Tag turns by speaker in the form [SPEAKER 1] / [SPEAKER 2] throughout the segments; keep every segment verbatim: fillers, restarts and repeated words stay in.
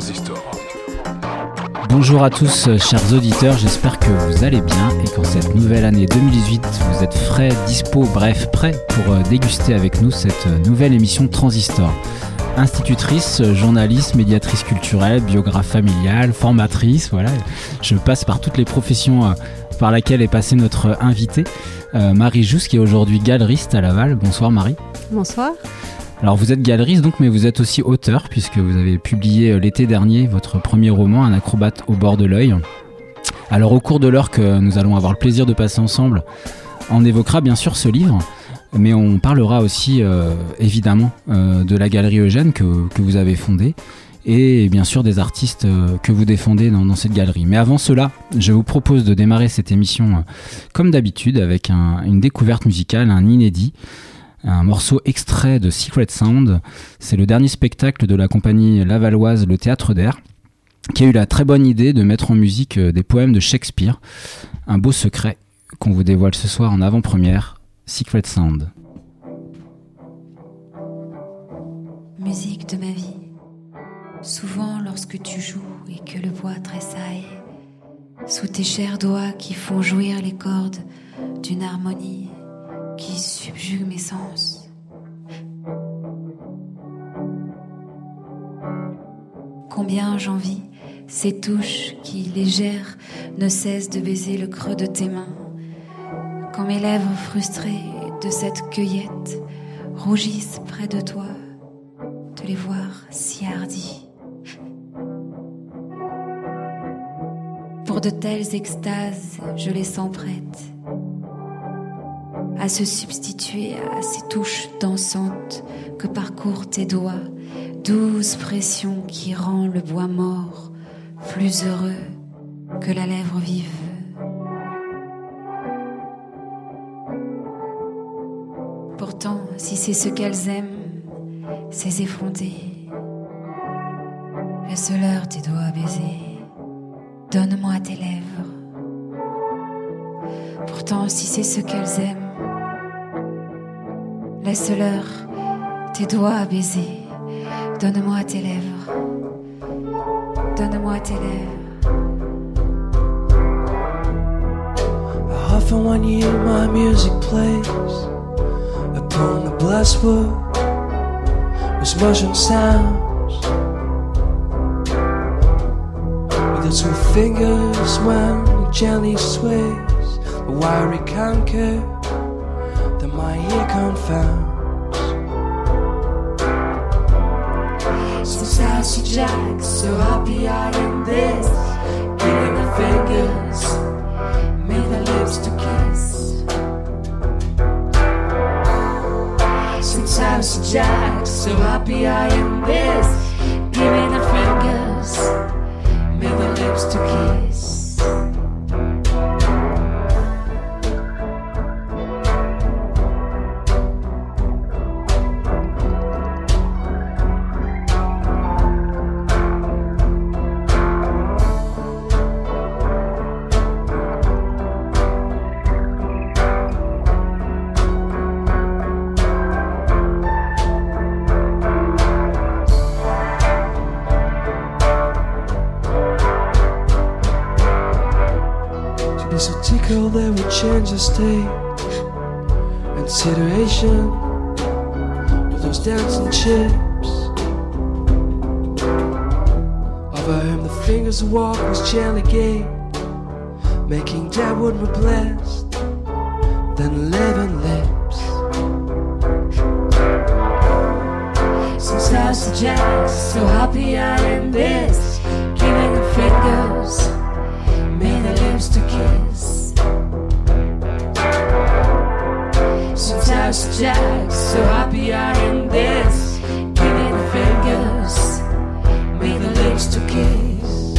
[SPEAKER 1] Transistor.
[SPEAKER 2] Bonjour à tous, chers auditeurs, j'espère que vous allez bien et qu'en cette nouvelle année deux mille dix-huit, vous êtes frais, dispo, bref, prêts pour déguster avec nous cette nouvelle émission Transistor. Institutrice, journaliste, médiatrice culturelle, biographe familiale, formatrice, voilà, je passe par toutes les professions par laquelle est passée notre invitée, euh, Marie Jousse, qui est aujourd'hui galeriste à Laval. Bonsoir Marie.
[SPEAKER 3] Bonsoir.
[SPEAKER 2] Alors vous êtes galeriste donc, mais vous êtes aussi auteur puisque vous avez publié l'été dernier votre premier roman, Un acrobate au bord de l'œil. Alors au cours de l'heure que nous allons avoir le plaisir de passer ensemble, on évoquera bien sûr ce livre, mais on parlera aussi euh, évidemment euh, de la Galerie Eugène que, que vous avez fondée et bien sûr des artistes euh, que vous défendez dans, dans cette galerie. Mais avant cela, je vous propose de démarrer cette émission euh, comme d'habitude avec un, une découverte musicale, un inédit. Un morceau extrait de Secret Sound, c'est le dernier spectacle de la compagnie lavalloise Le Théâtre d'Air, qui a eu la très bonne idée de mettre en musique des poèmes de Shakespeare. Un beau secret qu'on vous dévoile ce soir en avant-première, Secret Sound.
[SPEAKER 4] Musique de ma vie, souvent lorsque tu joues et que le bois tressaille, sous tes chers doigts qui font jouir les cordes d'une harmonie qui subjugue mes sens. Combien j'envie ces touches qui, légères, ne cessent de baiser le creux de tes mains, quand mes lèvres frustrées de cette cueillette rougissent près de toi, de les voir si hardis. Pour de telles extases, je les sens prêtes à se substituer à ces touches dansantes que parcourent tes doigts, douce pression qui rend le bois mort plus heureux que la lèvre vive. Pourtant, si c'est ce qu'elles aiment, ces effrontés, laisse-leur tes doigts baiser, donne-moi tes lèvres. Pourtant, si c'est ce qu'elles aiment, laisse-leur tes doigts baiser, donne-moi tes lèvres, donne-moi tes lèvres.
[SPEAKER 5] I often when you hear my music plays upon the blessed wood with mushroom sounds, with the two fingers when it gently sways the wiry conquer that my ear confounds. So sassy Jack, so happy I am this, giving the fingers, make the lips to kiss. So sassy Jack, so happy I am this, giving the fingers, make the lips to kiss. They would change the state and situation with those dancing chips. Over him the fingers walk was gently gay, making that wood more blessed than living lips. Sometimes the jazz, so happy I am this, giving the fingers, made the lips to kiss. Sometimes Jack, so happy I am this, giving the fingers, make the lips to kiss.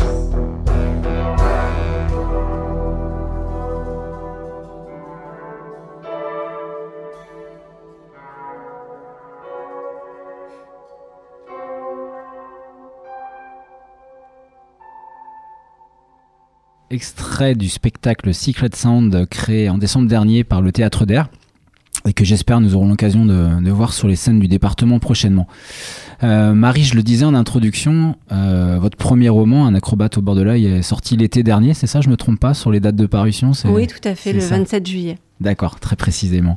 [SPEAKER 2] Extrait du spectacle Secret Sound créé en décembre dernier par le Théâtre d'Air. et que j'espère nous aurons l'occasion de, de voir sur les scènes du département prochainement. Euh, Marie, je le disais en introduction, euh, votre premier roman, Un acrobate au bord de l'œil, est sorti l'été dernier, c'est ça, je me trompe pas sur les dates de parution? C'est,
[SPEAKER 1] oui, tout à fait, le ça. vingt-sept juillet.
[SPEAKER 2] D'accord, très précisément.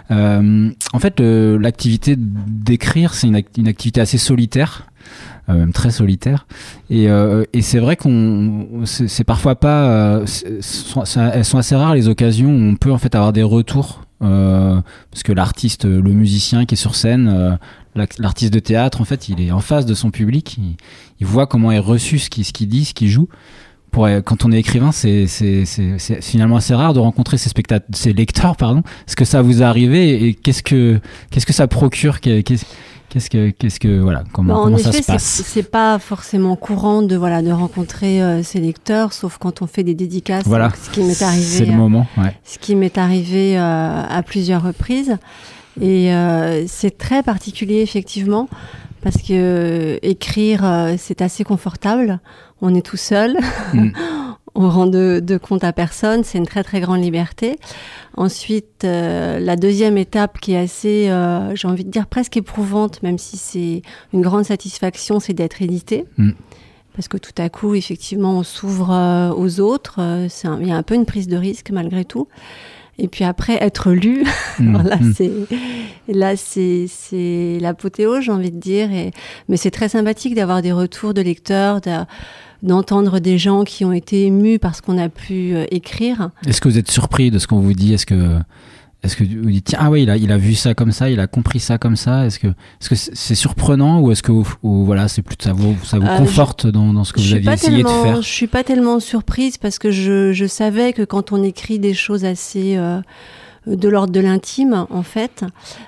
[SPEAKER 2] Euh, en fait, le, l'activité d'écrire, c'est une, act- une activité assez solitaire. Euh, même très solitaire et, euh, et c'est vrai qu'on c'est, c'est parfois pas euh, c'est, sont, elles sont assez rares les occasions où on peut en fait avoir des retours euh, parce que l'artiste, le musicien qui est sur scène, euh, l'artiste de théâtre en fait il est en face de son public, il, il voit comment est reçu ce qu'il, ce qu'il dit, ce qu'il joue. Pour, quand on est écrivain, c'est, c'est, c'est, c'est finalement assez rare de rencontrer ces spectateurs, ces lecteurs, pardon. Est-ce que ça vous est arrivé et qu'est-ce que qu'est-ce que ça procure, qu'est-ce Qu'est-ce que, qu'est-ce que, voilà, comment,
[SPEAKER 1] bah,
[SPEAKER 2] comment
[SPEAKER 1] effet,
[SPEAKER 2] ça se passe?
[SPEAKER 1] c'est, c'est pas forcément courant de, voilà, de rencontrer euh, ces lecteurs, sauf quand on fait des dédicaces.
[SPEAKER 2] Voilà,
[SPEAKER 1] ce qui m'est arrivé.
[SPEAKER 2] C'est le moment, ouais.
[SPEAKER 1] Ce qui m'est arrivé euh, à plusieurs reprises. Et euh, c'est très particulier, effectivement, parce que euh, écrire, euh, c'est assez confortable. On est tout seul. Mm. On rend de, de compte à personne, c'est une très très grande liberté. Ensuite, euh, la deuxième étape qui est assez, euh, j'ai envie de dire presque éprouvante, même si c'est une grande satisfaction, c'est d'être édité. Mm. Parce que tout à coup, effectivement, on s'ouvre euh, aux autres. Euh, c'est un, il y a un peu une prise de risque malgré tout. Et puis après, être lu, mmh, alors là, mmh. c'est, là c'est, c'est l'apothéose, j'ai envie de dire. Et, mais c'est très sympathique d'avoir des retours de lecteurs, de, d'entendre des gens qui ont été émus par ce qu'on a pu euh, écrire.
[SPEAKER 2] Est-ce que vous êtes surpris de ce qu'on vous dit? Est-ce que, est-ce que vous dites, tiens, ah oui, il a, il a vu ça comme ça, il a compris ça comme ça? Est-ce que, est-ce que c'est surprenant ou est-ce que vous, ou voilà, c'est plus, ça vous, ça vous euh, conforte je, dans, dans ce que vous aviez essayé
[SPEAKER 1] tellement,
[SPEAKER 2] de faire?
[SPEAKER 1] Je suis pas tellement surprise parce que je, je savais que quand on écrit des choses assez euh, de l'ordre de l'intime, en fait,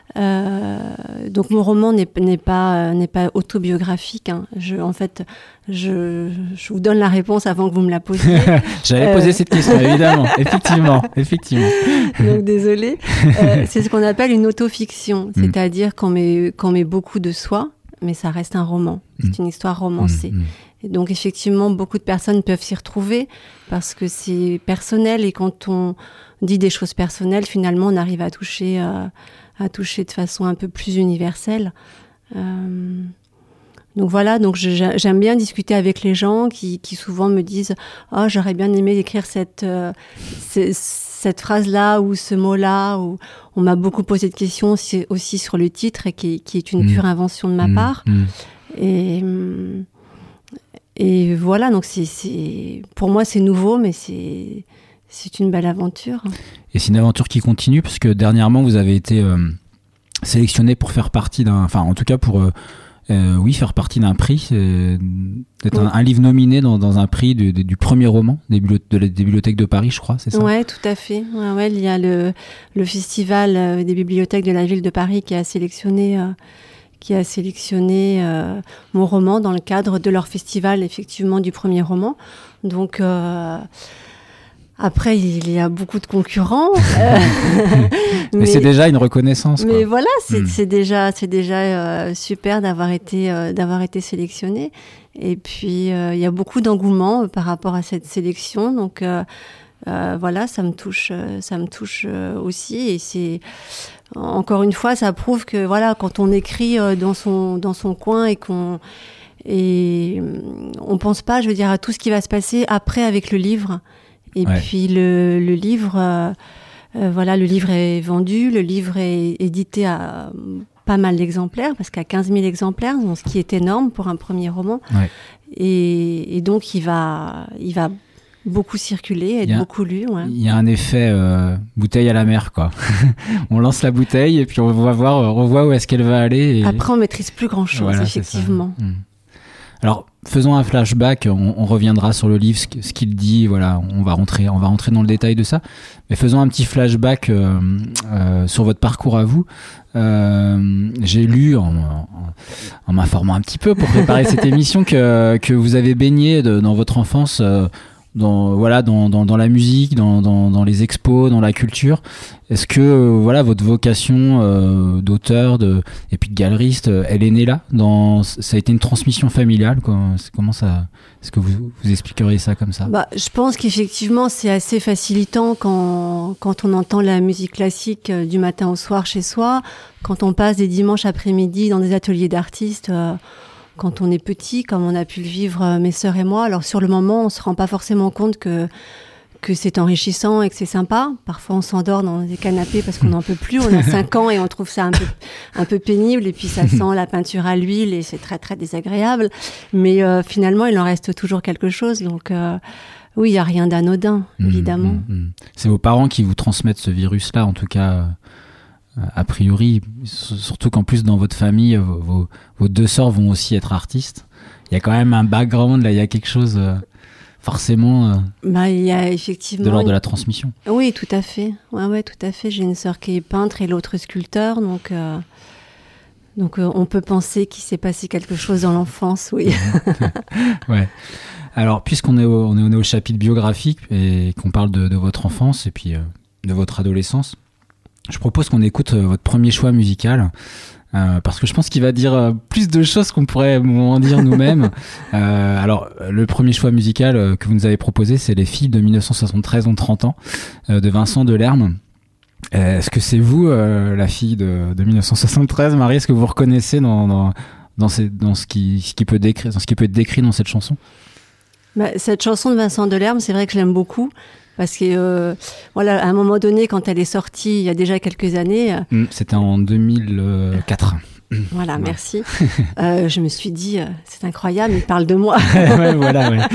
[SPEAKER 1] euh, donc mon roman n'est, n'est pas n'est pas autobiographique. Hein. Je, en fait, je, je vous donne la réponse avant que vous me la posiez.
[SPEAKER 2] J'allais euh... poser cette question, évidemment. effectivement, effectivement.
[SPEAKER 1] Donc désolée. Euh, c'est ce qu'on appelle une autofiction, mm. c'est-à-dire qu'on met qu'on met beaucoup de soi, mais ça reste un roman. C'est mm. une histoire romancée. Mm. Et donc effectivement, beaucoup de personnes peuvent s'y retrouver parce que c'est personnel et quand on dit des choses personnelles, finalement, on arrive à toucher, euh, à toucher de façon un peu plus universelle. Euh, donc voilà, donc je, j'aime bien discuter avec les gens qui, qui souvent me disent « Oh, j'aurais bien aimé écrire cette, euh, cette, cette phrase-là ou ce mot-là. » Ou on m'a beaucoup posé de questions aussi, aussi sur le titre, et qui, qui est une mmh. pure invention de ma mmh. part. Mmh. Et... Et voilà, donc c'est, c'est, pour moi c'est nouveau, mais c'est, c'est une belle aventure.
[SPEAKER 2] Et c'est une aventure qui continue, parce que dernièrement vous avez été euh, sélectionné pour faire partie d'un, enfin en tout cas pour, euh, euh, oui, faire partie d'un prix, euh, d'être oui. un, un livre nominé dans, dans un prix du, du premier roman des, biblioth- de la, des bibliothèques de Paris, je crois, c'est ça?
[SPEAKER 1] Ouais, tout à fait. Ouais, ouais, il y a le, le festival des bibliothèques de la ville de Paris qui a sélectionné. Euh, qui a sélectionné euh, mon roman dans le cadre de leur festival, effectivement, du premier roman. Donc, euh, après, il y a beaucoup de concurrents. euh,
[SPEAKER 2] mais, mais c'est déjà une reconnaissance.
[SPEAKER 1] Mais
[SPEAKER 2] quoi.
[SPEAKER 1] voilà, c'est, mm. c'est déjà, c'est déjà euh, super d'avoir été, euh, d'avoir été sélectionné. Et puis, euh, il y a beaucoup d'engouement par rapport à cette sélection. Donc, euh, euh, voilà, ça me touche, ça me touche euh, aussi. Et c'est... Encore une fois, ça prouve que voilà, quand on écrit euh, dans son dans son coin et qu'on et on pense pas, je veux dire, à tout ce qui va se passer après avec le livre. Et ouais. puis le le livre, euh, euh, voilà, le livre est vendu, le livre est édité à pas mal d'exemplaires, parce qu'à quinze mille exemplaires, donc, ce qui est énorme pour un premier roman. Ouais. Et, et donc il va il va beaucoup circulé, être a, beaucoup lu. Ouais.
[SPEAKER 2] Il y a un effet euh, bouteille à la mer, quoi. On lance la bouteille et puis on va voir, on revoit où est-ce qu'elle va aller. Et...
[SPEAKER 1] Après, on maîtrise plus grand-chose, voilà, effectivement.
[SPEAKER 2] Mmh. Alors, faisons un flashback. On, on reviendra sur le livre, ce, ce qu'il dit. Voilà, on va rentrer, on va rentrer dans le détail de ça. Mais faisons un petit flashback euh, euh, sur votre parcours à vous. Euh, j'ai lu en, en, en m'informant un petit peu pour préparer cette émission que que vous avez baigné de, dans votre enfance. Euh, dans voilà dans, dans, dans la musique, dans, dans, dans les expos, dans la culture. Est-ce que euh, voilà votre vocation euh, d'auteur de, et puis de galeriste, euh, elle est née là dans, ça a été une transmission familiale quoi. Comment ça, est-ce que vous, vous expliqueriez ça comme ça?
[SPEAKER 1] Bah, je pense qu'effectivement c'est assez facilitant quand, quand on entend la musique classique euh, du matin au soir chez soi, quand on passe des dimanches après-midi dans des ateliers d'artistes euh, quand on est petit, comme on a pu le vivre euh, mes sœurs et moi. Alors sur le moment on se rend pas forcément compte que que c'est enrichissant et que c'est sympa. Parfois, on s'endort dans des canapés parce qu'on n'en peut plus. On a cinq ans et on trouve ça un peu, un peu pénible. Et puis, ça sent la peinture à l'huile et c'est très, très désagréable. Mais euh, finalement, il en reste toujours quelque chose. Donc, euh, oui, il n'y a rien d'anodin, mmh, évidemment.
[SPEAKER 2] Mmh, mmh. C'est vos parents qui vous transmettent ce virus-là, en tout cas, euh, a priori. Surtout qu'en plus, dans votre famille, vos, vos, vos deux sœurs vont aussi être artistes. Il y a quand même un background, là, il y a quelque chose... Euh... forcément euh,
[SPEAKER 1] bah, il y a effectivement
[SPEAKER 2] de l'ordre de la transmission.
[SPEAKER 1] Oui, tout à fait. Ouais, ouais, tout à fait. J'ai une sœur qui est peintre et l'autre sculpteur, donc euh, donc euh, on peut penser qu'il s'est passé quelque chose dans l'enfance, oui.
[SPEAKER 2] Ouais. Alors, puisqu'on est au, on est au chapitre biographique et qu'on parle de, de votre enfance et puis euh, de votre adolescence, je propose qu'on écoute euh, votre premier choix musical. Euh, parce que je pense qu'il va dire euh, plus de choses qu'on pourrait en dire nous-mêmes. Euh, alors, le premier choix musical euh, que vous nous avez proposé, c'est Les filles de dix-neuf cent soixante-treize ont trente ans, euh, de Vincent Delerme. Euh, est-ce que c'est vous, euh, la fille de, de dix-neuf cent soixante-treize, Marie? Est-ce que vous vous reconnaissez dans, dans, dans, ces, dans, ce qui, ce qui peut décrire, dans ce qui peut être décrit dans cette chanson?
[SPEAKER 1] Bah, cette chanson de Vincent Delerme, c'est vrai que je l'aime beaucoup. Parce que, euh, voilà, à un moment donné, quand elle est sortie, il y a déjà quelques années...
[SPEAKER 2] Mmh, c'était en deux mille quatre.
[SPEAKER 1] Voilà, ouais. Merci. euh, je me suis dit, euh, c'est incroyable, il parle de moi.
[SPEAKER 2] Ouais, voilà, ouais.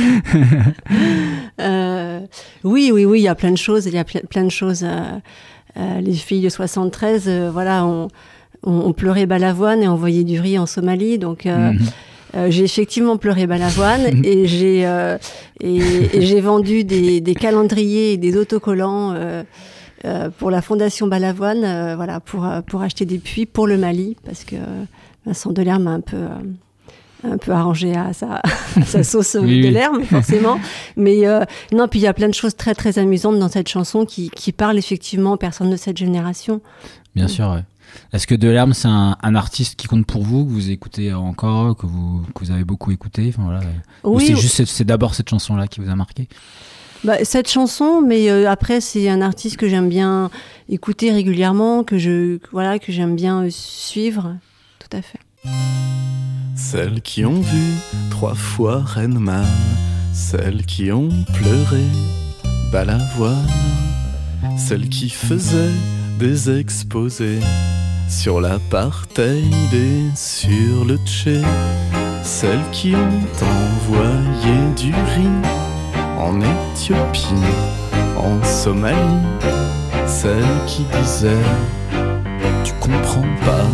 [SPEAKER 1] euh, oui, oui, oui, il y a plein de choses. Il y a ple- plein de choses. Euh, euh, les filles de soixante-treize, euh, voilà, on, on, on pleurait Balavoine et on voyait du riz en Somalie. Donc... Euh, mmh. Euh, j'ai effectivement pleuré Balavoine et j'ai euh, et, et j'ai vendu des, des calendriers et des autocollants euh, euh, pour la fondation Balavoine, euh, voilà, pour pour acheter des puits pour le Mali, parce que Vincent Delerme m'a un peu euh, un peu arrangé à sa, à sa sauce oui, Delerme, oui. Forcément. Mais euh, non, puis il y a plein de choses très très amusantes dans cette chanson qui qui parlent effectivement aux personnes de cette génération.
[SPEAKER 2] Bien sûr, ouais. Est-ce que Delerme, c'est un, un artiste qui compte pour vous, que vous écoutez encore, que vous, que vous avez beaucoup écouté, enfin, voilà. Oui, Ou c'est, juste, c'est, c'est d'abord cette chanson-là qui vous a marqué?
[SPEAKER 1] Bah, cette chanson, mais euh, après, c'est un artiste que j'aime bien écouter régulièrement, que, je, voilà, que j'aime bien euh, suivre. Tout à fait.
[SPEAKER 3] Celles qui ont vu trois fois Rain Man, celles qui ont pleuré Balavoine, celles qui faisaient des exposés sur l'apartheid et sur le Tché, celles qui ont envoyé du riz en Éthiopie, en Somalie, celles qui disaient tu comprends pas.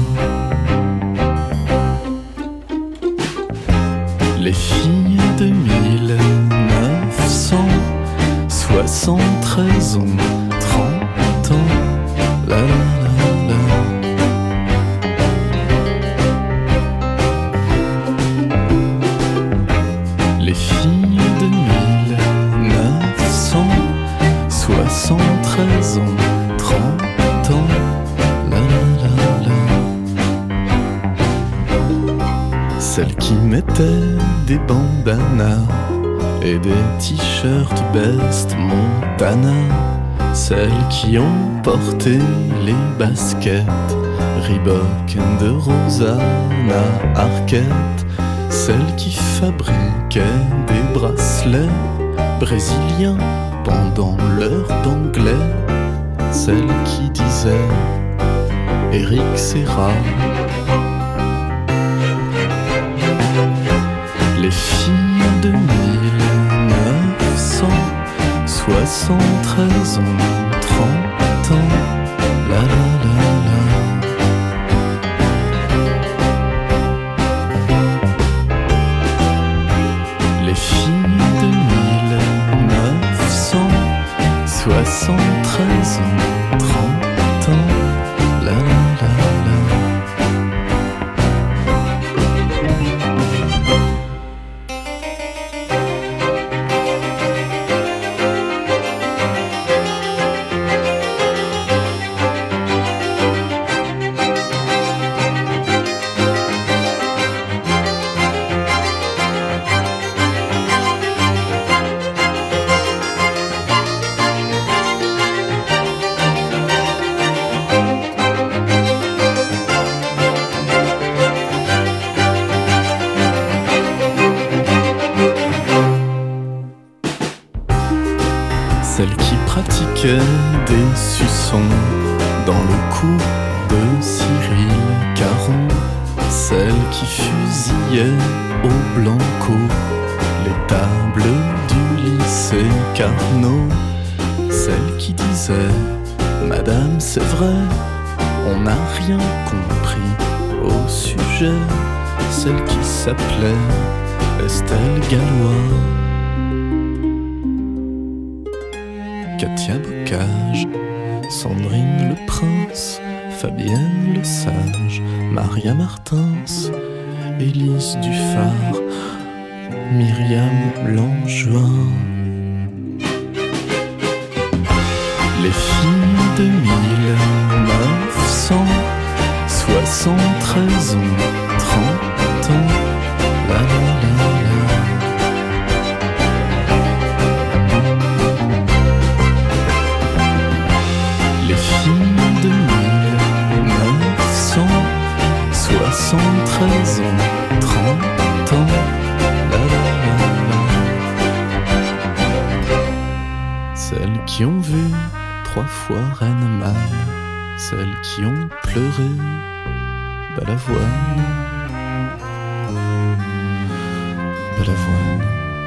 [SPEAKER 3] Les filles de mille neuf cent soixante-treize ont trente ans. La, la, la, la. Les filles de mille neuf cent soixante-treize ont trente ans. La, la, la, la. Celles qui mettaient des bandanas et des t-shirts Best Montana, celles qui ont porté les baskets Reebok de Rosanna Arquette, celles qui fabriquaient des bracelets brésiliens pendant l'heure d'anglais, celles qui disaient Eric Serra. Les filles de mille neuf cent soixante-treize ont trente ans. La la la la. Les filles de mille neuf cent soixante-treize ont trente ans. La la la la. déçus sont dans le cours de Cyril Caron, celle qui fusillait au Blanco les tables du lycée Carnot, celle qui disait « Madame, c'est vrai, on n'a rien compris au sujet », celle qui s'appelait Estelle Gallois. Katia Bocage, Sandrine le Prince, Fabienne le Sage, Maria Martins, Élise Dufard, Myriam Langevin. Les filles de mille neuf cent soixante-treize ont trente ans. La, la, la, la. Les filles de mille neuf cent soixante-treize ont trente ans. La, la, la, la. Celles qui ont vu trois fois Reine Man, celles qui ont pleuré Balavoine, Balavoine.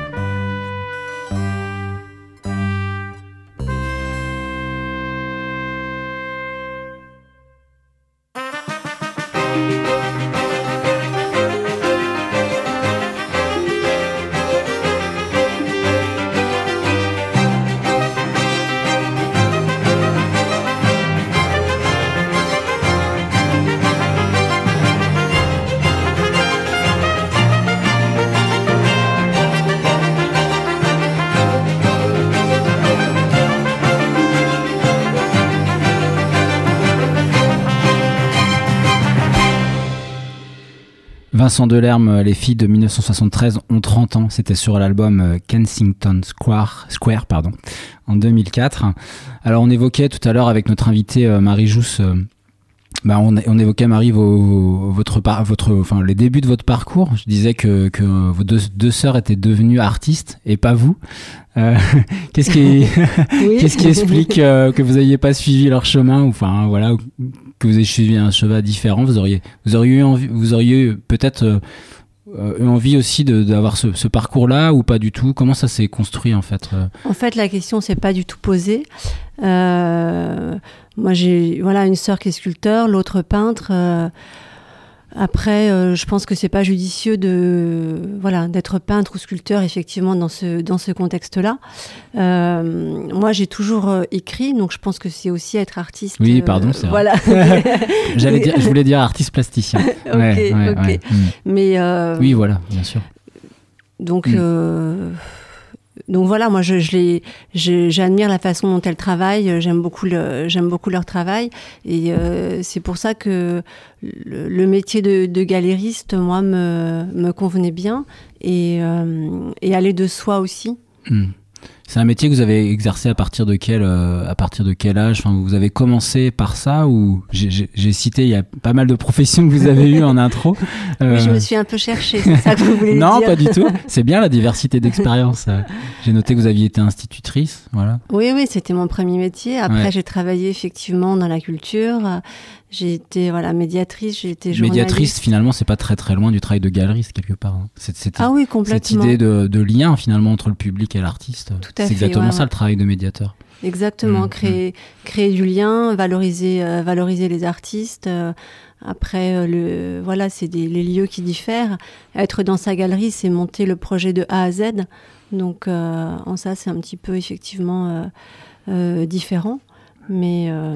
[SPEAKER 2] Vincent Delerme, les filles de mille neuf cent soixante-treize ont trente ans. C'était sur l'album Kensington Square, Square pardon, en deux mille quatre. Alors on évoquait tout à l'heure avec notre invitée Marie Jousse, euh, bah on, on évoquait Marie vos, votre, votre, enfin, les débuts de votre parcours. Je disais que, que vos deux, deux sœurs étaient devenues artistes et pas vous. Euh, qu'est-ce qui, oui. qu'est-ce qui explique euh, que vous n'ayez pas suivi leur chemin, ou enfin voilà, que vous ayez suivi un chemin différent? Vous auriez, vous auriez eu envie, vous auriez eu peut-être euh, eu envie aussi de, d'avoir ce, ce parcours-là, ou pas du tout? Comment ça s'est construit en fait?
[SPEAKER 1] En fait, la question s'est pas du tout posée. Euh, moi, j'ai voilà une sœur qui est sculpteur, l'autre peintre. Euh, Après, euh, je pense que c'est pas judicieux de voilà d'être peintre ou sculpteur effectivement dans ce dans ce contexte-là. Euh, moi, j'ai toujours euh, écrit, donc je pense que c'est aussi être artiste.
[SPEAKER 2] Oui, pardon, euh, c'est
[SPEAKER 1] voilà.
[SPEAKER 2] J'allais dire, je voulais dire artiste plasticien.
[SPEAKER 1] ok,
[SPEAKER 2] ouais, ouais,
[SPEAKER 1] ok.
[SPEAKER 2] Ouais.
[SPEAKER 1] Mais euh,
[SPEAKER 2] oui, voilà, bien sûr.
[SPEAKER 1] Donc.
[SPEAKER 2] Mm.
[SPEAKER 1] Euh, Donc voilà, moi je, je les, je, j'admire la façon dont elles travaillent, j'aime beaucoup, le, j'aime beaucoup leur travail, et euh, c'est pour ça que le, le métier de, de galériste, moi, me, me convenait bien, et, euh, et aller de soi aussi.
[SPEAKER 2] Mmh. C'est un métier que vous avez exercé à partir de quel, euh, à partir de quel âge? Enfin, vous avez commencé par ça, ou j'ai, j'ai, j'ai cité, il y a pas mal de professions que vous avez eues en intro.
[SPEAKER 1] Euh... Oui, je me suis un peu cherchée, c'est ça que vous voulez
[SPEAKER 2] non,
[SPEAKER 1] dire?
[SPEAKER 2] Non, pas du tout. C'est bien la diversité d'expériences. J'ai noté que vous aviez été institutrice, voilà.
[SPEAKER 1] Oui, oui, c'était mon premier métier. Après,
[SPEAKER 2] ouais.
[SPEAKER 1] j'ai travaillé effectivement dans la culture. J'ai été voilà médiatrice, j'ai été journaliste.
[SPEAKER 2] Médiatrice, finalement, c'est pas très très loin du travail de galeriste quelque part. C'est, c'est,
[SPEAKER 1] ah oui, complètement.
[SPEAKER 2] Cette idée de, de lien finalement entre le public et l'artiste.
[SPEAKER 1] Tout à
[SPEAKER 2] c'est
[SPEAKER 1] fait,
[SPEAKER 2] exactement
[SPEAKER 1] ouais,
[SPEAKER 2] ça
[SPEAKER 1] ouais.
[SPEAKER 2] le travail de médiateur.
[SPEAKER 1] Exactement,
[SPEAKER 2] mmh,
[SPEAKER 1] créer mmh. créer du lien, valoriser euh, valoriser les artistes. Euh, après euh, le voilà, c'est des, les lieux qui diffèrent. Être dans sa galerie, c'est monter le projet de A à Z. Donc euh, en ça, c'est un petit peu effectivement euh, euh, différent, mais euh,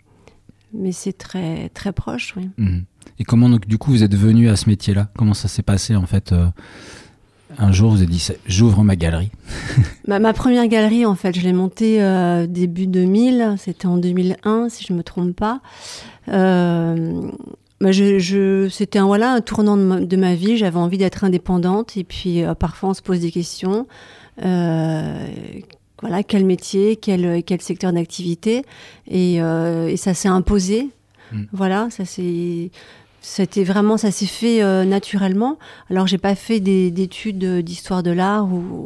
[SPEAKER 1] mais c'est très très proche, oui.
[SPEAKER 2] Mmh. Et comment donc du coup vous êtes venu à ce métier-là? Comment ça s'est passé en fait? euh, Un jour, vous avez dit, j'ouvre ma galerie.
[SPEAKER 1] ma, ma première galerie, en fait, je l'ai montée euh, début deux mille. C'était en deux mille un, si je me trompe pas. Euh, bah je, je, c'était un, voilà, un tournant de ma, de ma vie. J'avais envie d'être indépendante. Et puis, euh, parfois, on se pose des questions. Euh, voilà, quel métier, quel, quel secteur d'activité. Et, euh, et ça s'est imposé. Mmh. Voilà, ça s'est... C'était vraiment, ça s'est fait euh, naturellement. Alors, j'ai pas fait des, d'études d'histoire de l'art ou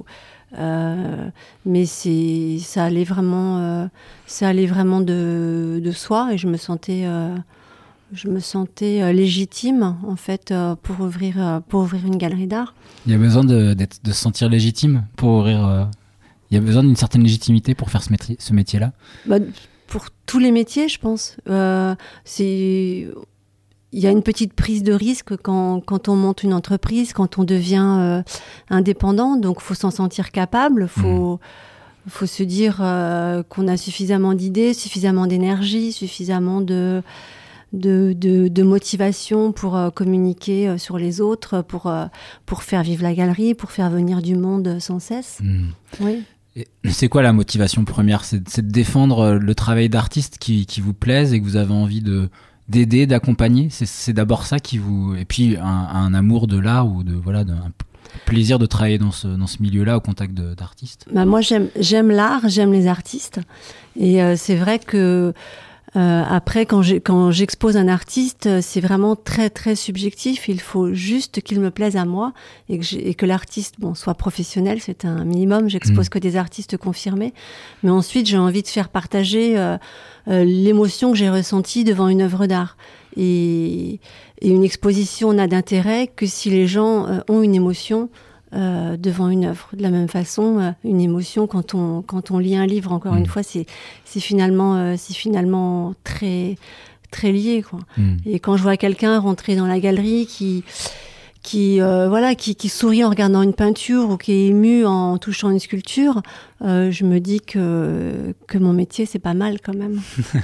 [SPEAKER 1] Euh, mais c'est, ça allait vraiment, euh, ça allait vraiment de, de soi et je me sentais, euh, je me sentais euh, légitime en fait euh, pour ouvrir, euh, pour ouvrir une galerie d'art.
[SPEAKER 2] Il y a besoin de, d'être, de se sentir légitime pour ouvrir. Euh, il y a besoin d'une certaine légitimité pour faire ce métier, ce métier-là.
[SPEAKER 1] Bah, pour tous les métiers, je pense. Euh, c'est Il y a une petite prise de risque quand, quand on monte une entreprise, quand on devient euh, indépendant. Donc, il faut s'en sentir capable. Il faut, mmh. faut se dire euh, qu'on a suffisamment d'idées, suffisamment d'énergie, suffisamment de, de, de, de motivation pour euh, communiquer euh, sur les autres, pour, euh, pour faire vivre la galerie, pour faire venir du monde sans cesse. Mmh. Oui.
[SPEAKER 2] Et c'est quoi la motivation première ? c'est, c'est de défendre le travail d'artiste qui, qui vous plaise et que vous avez envie de... d'aider, d'accompagner, c'est, c'est d'abord ça qui vous... Et puis un, un amour de l'art ou de, voilà, d'un plaisir de travailler dans ce, dans ce milieu-là au contact de, d'artistes.
[SPEAKER 1] Bah moi, j'aime, j'aime l'art, j'aime les artistes. Et euh, c'est vrai que euh, après, quand, j'ai, quand j'expose un artiste, c'est vraiment très, très subjectif. Il faut juste qu'il me plaise à moi et que, et que l'artiste bon, soit professionnel. C'est un minimum. J'expose mmh. que des artistes confirmés. Mais ensuite, j'ai envie de faire partager... Euh, Euh, l'émotion que j'ai ressentie devant une œuvre d'art. Et, et une exposition n'a d'intérêt que si les gens euh, ont une émotion euh, devant une œuvre. De la même façon, euh, une émotion quand on, quand on lit un livre, encore mmh. une fois, c'est, c'est, finalement, euh, c'est finalement très, très lié, quoi. Mmh. Et quand je vois quelqu'un rentrer dans la galerie qui... qui euh, voilà qui, qui sourit en regardant une peinture ou qui est ému en touchant une sculpture, euh, je me dis que que mon métier c'est pas mal quand même.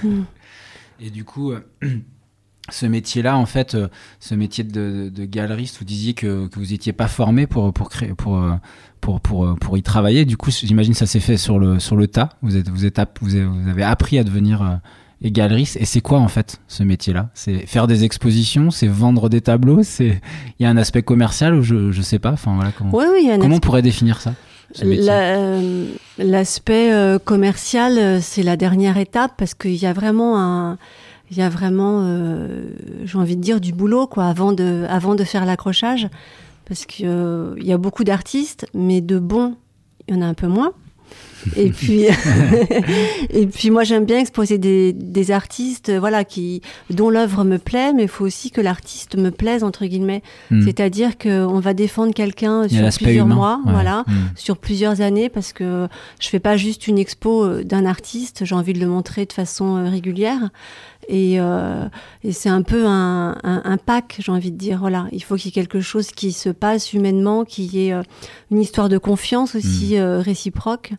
[SPEAKER 2] Et du coup, euh, ce métier-là, en fait, euh, ce métier de, de galeriste, vous disiez que que vous étiez pas formé pour pour créer pour pour pour pour y travailler. Du coup, j'imagine que ça s'est fait sur le sur le tas. Vous êtes vous êtes vous avez, vous avez appris à devenir euh, et galeriste. Et c'est quoi en fait ce métier-là ? C'est faire des expositions, c'est vendre des tableaux, c'est il y a un aspect commercial ou je je sais pas. Enfin voilà comment.
[SPEAKER 1] Oui, oui, il y a un
[SPEAKER 2] comment
[SPEAKER 1] aspect...
[SPEAKER 2] on pourrait définir ça ? Ce métier ?
[SPEAKER 1] La, euh, l'aspect euh, commercial, c'est la dernière étape parce qu'il y a vraiment un il y a vraiment euh, j'ai envie de dire du boulot quoi avant de avant de faire l'accrochage parce que euh, il y a beaucoup d'artistes mais de bons il y en a un peu moins. Et puis, et puis moi j'aime bien exposer des, des artistes, voilà, qui dont l'œuvre me plaît, mais il faut aussi que l'artiste me plaise entre guillemets. Mmh. C'est-à-dire qu'on va défendre quelqu'un sur plusieurs
[SPEAKER 2] humain.
[SPEAKER 1] mois,
[SPEAKER 2] ouais.
[SPEAKER 1] voilà,
[SPEAKER 2] mmh.
[SPEAKER 1] sur plusieurs années, parce que je fais pas juste une expo d'un artiste, j'ai envie de le montrer de façon régulière. Et, euh, et c'est un peu un, un, un pack, j'ai envie de dire. Voilà, il faut qu'il y ait quelque chose qui se passe humainement, qu'il y ait euh, une histoire de confiance aussi mmh. euh, réciproque.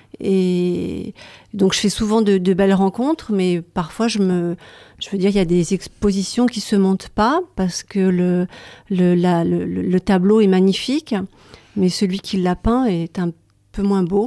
[SPEAKER 1] Et donc je fais souvent de, de belles rencontres, mais parfois je me, je veux dire, il y a des expositions qui se montent pas parce que le le, la, le le tableau est magnifique, mais celui qui l'a peint est un peu moins beau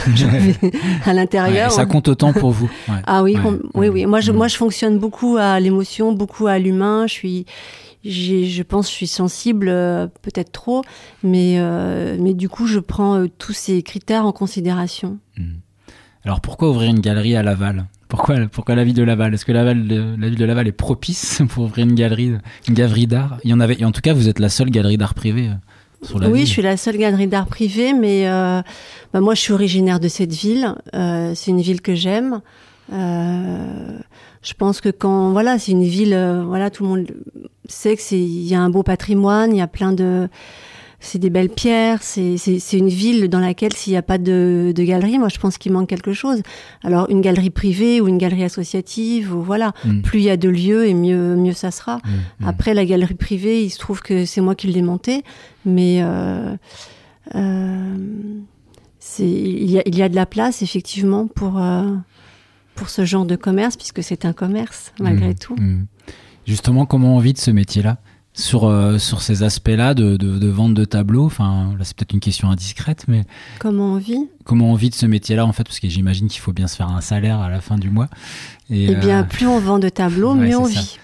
[SPEAKER 1] à l'intérieur.
[SPEAKER 2] Ouais, ça compte autant pour vous. Ouais.
[SPEAKER 1] Ah oui,
[SPEAKER 2] ouais.
[SPEAKER 1] com- oui, oui. Moi, je, mmh. moi, je fonctionne beaucoup à l'émotion, beaucoup à l'humain. Je suis, j'ai, je pense, je suis sensible, euh, peut-être trop, mais, euh, mais du coup, je prends euh, tous ces critères en considération.
[SPEAKER 2] Mmh. Alors, pourquoi ouvrir une galerie à Laval ? Pourquoi, pourquoi la ville de Laval ? Est-ce que Laval, la ville de Laval est propice pour ouvrir une galerie, une galerie d'art ? Il y en avait, et en tout cas, vous êtes la seule galerie d'art privée. Sur la
[SPEAKER 1] oui,
[SPEAKER 2] ville.
[SPEAKER 1] Je suis la seule galerie d'art privée, mais euh, bah moi, je suis originaire de cette ville. Euh, c'est une ville que j'aime. Euh, je pense que quand, voilà, c'est une ville, euh, voilà, tout le monde sait que c'est, il y a un beau patrimoine, il y a plein de, c'est des belles pierres, c'est, c'est, c'est une ville dans laquelle s'il n'y a pas de, de galerie, moi je pense qu'il manque quelque chose. Alors une galerie privée ou une galerie associative, ou voilà, mmh. plus il y a de lieux et mieux, mieux ça sera. Mmh. Après la galerie privée, il se trouve que c'est moi qui l'ai montée, mais euh, euh, c'est, il y a, il y a de la place effectivement pour euh, pour ce genre de commerce puisque c'est un commerce malgré mmh. tout.
[SPEAKER 2] Mmh. Justement, comment on vit de ce métier-là ? Sur, euh, sur ces aspects-là de, de, de vente de tableaux, enfin là c'est peut-être une question indiscrète, mais
[SPEAKER 1] comment on vit ?
[SPEAKER 2] Comment on vit de ce métier-là en fait, parce que j'imagine qu'il faut bien se faire un salaire à la fin du mois. Et
[SPEAKER 1] eh bien,
[SPEAKER 2] euh...
[SPEAKER 1] plus on vend de tableaux,
[SPEAKER 2] ouais,
[SPEAKER 1] mieux on
[SPEAKER 2] ça.
[SPEAKER 1] vit.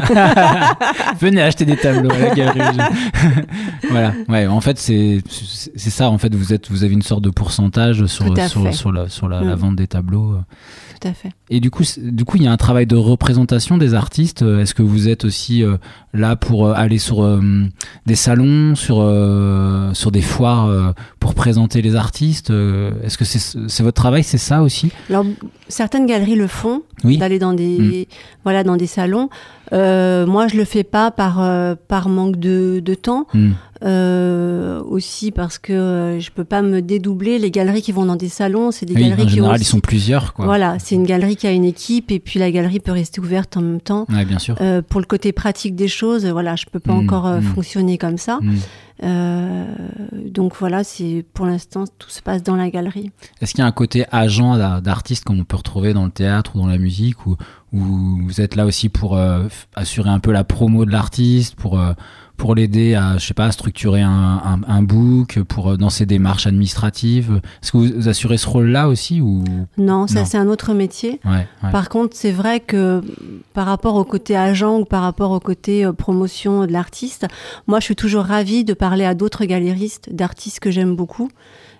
[SPEAKER 2] Venez acheter des tableaux à la galerie. Voilà, ouais, en fait c'est, c'est c'est ça en fait, vous êtes vous avez une sorte de pourcentage sur sur, sur la sur la, mmh. la vente des tableaux.
[SPEAKER 1] tout à fait.
[SPEAKER 2] Et du coup, du coup, il y a un travail de représentation des artistes. Est-ce que vous êtes aussi euh, là pour euh, aller sur euh, des salons, sur euh, sur des foires euh, pour présenter les artistes euh, Est-ce que c'est, c'est votre travail, c'est ça aussi?
[SPEAKER 1] Alors, certaines galeries le font,
[SPEAKER 2] oui.
[SPEAKER 1] d'aller dans des mmh. voilà dans des salons. Euh, moi, je le fais pas par euh, par manque de de temps. Mmh. Euh, aussi parce que euh, je peux pas me dédoubler. Les galeries qui vont dans des salons, c'est des
[SPEAKER 2] oui,
[SPEAKER 1] galeries
[SPEAKER 2] en
[SPEAKER 1] qui
[SPEAKER 2] général,
[SPEAKER 1] aussi...
[SPEAKER 2] ils sont plusieurs, quoi.
[SPEAKER 1] Voilà, c'est une galerie qui a une équipe et puis la galerie peut rester ouverte en même temps.
[SPEAKER 2] Ouais, bien sûr.
[SPEAKER 1] Euh, pour le côté pratique des choses, voilà, je peux pas mmh, encore euh, mmh. fonctionner comme ça. Mmh. Euh, donc voilà, c'est pour l'instant tout se passe dans la galerie.
[SPEAKER 2] Est-ce qu'il y a un côté agent d'artiste comme on peut retrouver dans le théâtre ou dans la musique, ou où vous êtes là aussi pour euh, assurer un peu la promo de l'artiste, pour euh, pour l'aider à, je sais pas, à structurer un, un, un book, pour dans ses démarches administratives? Est-ce que vous assurez ce rôle-là aussi ou...
[SPEAKER 1] Non, ça non. c'est un autre métier.
[SPEAKER 2] Ouais, ouais.
[SPEAKER 1] Par contre, c'est vrai que par rapport au côté agent ou par rapport au côté euh, promotion de l'artiste, moi je suis toujours ravie de parler à d'autres galéristes, d'artistes que j'aime beaucoup.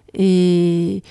[SPEAKER 1] Et...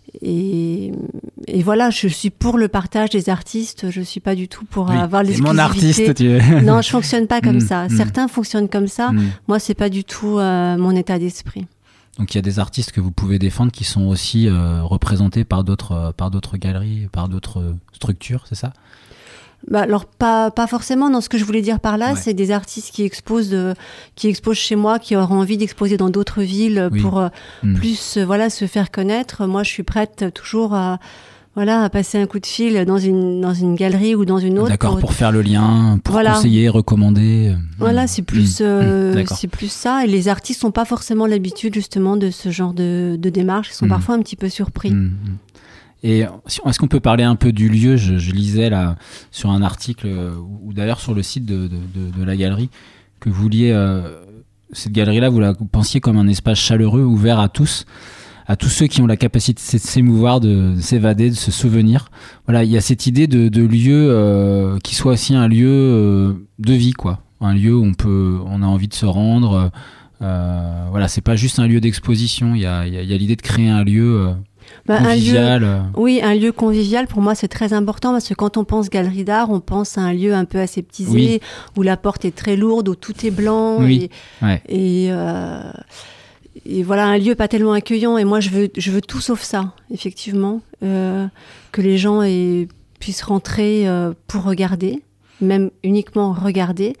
[SPEAKER 1] Et, et voilà, je suis pour le partage des artistes, je suis pas du tout pour oui, avoir l'exclusivité.
[SPEAKER 2] Mon artiste, tu es.
[SPEAKER 1] Non, je fonctionne pas comme
[SPEAKER 2] mmh,
[SPEAKER 1] ça.
[SPEAKER 2] mmh.
[SPEAKER 1] Certains fonctionnent comme ça. Mmh. Moi, c'est pas du tout euh, mon état d'esprit.
[SPEAKER 2] Donc il y a des artistes que vous pouvez défendre qui sont aussi euh, représentés par d'autres, euh, par d'autres galeries, par d'autres euh, structures, c'est ça?
[SPEAKER 1] Bah alors pas pas forcément. Non, ce que je voulais dire par là, ouais. c'est des artistes qui exposent euh, qui exposent chez moi, qui auront envie d'exposer dans d'autres villes oui. pour euh, mmh. plus euh, voilà se faire connaître. Moi, je suis prête toujours à voilà à passer un coup de fil dans une dans une galerie ou dans une autre.
[SPEAKER 2] D'accord, pour, pour faire le lien, pour voilà. conseiller, recommander.
[SPEAKER 1] Voilà, c'est plus mmh. Euh, mmh. c'est plus ça. Et les artistes n'ont pas forcément l'habitude justement de ce genre de de démarche. Ils sont mmh. parfois un petit peu surpris. Mmh.
[SPEAKER 2] Et est-ce qu'on peut parler un peu du lieu? je, je lisais là sur un article, ou, ou d'ailleurs sur le site de, de, de, de la galerie, que vous vouliez, euh, cette galerie-là, vous la pensiez comme un espace chaleureux, ouvert à tous, à tous ceux qui ont la capacité de s'émouvoir, de, de s'évader, de se souvenir. Voilà, il y a cette idée de, de lieu euh, qui soit aussi un lieu euh, de vie, quoi. Un lieu où on peut, on a envie de se rendre. Euh, voilà, c'est pas juste un lieu d'exposition. Il y a, il y a, il y a l'idée de créer un lieu. Euh, Bah, convivial.
[SPEAKER 1] Un lieu, oui, un lieu convivial, pour moi, c'est très important parce que quand on pense galerie d'art, on pense à un lieu un peu aseptisé, oui. où la porte est très lourde, où tout est blanc.
[SPEAKER 2] Oui.
[SPEAKER 1] Et,
[SPEAKER 2] ouais.
[SPEAKER 1] et, euh, et voilà, un lieu pas tellement accueillant. Et moi, je veux, je veux tout sauf ça, effectivement. Euh, que les gens aient, puissent rentrer euh, pour regarder, même uniquement regarder.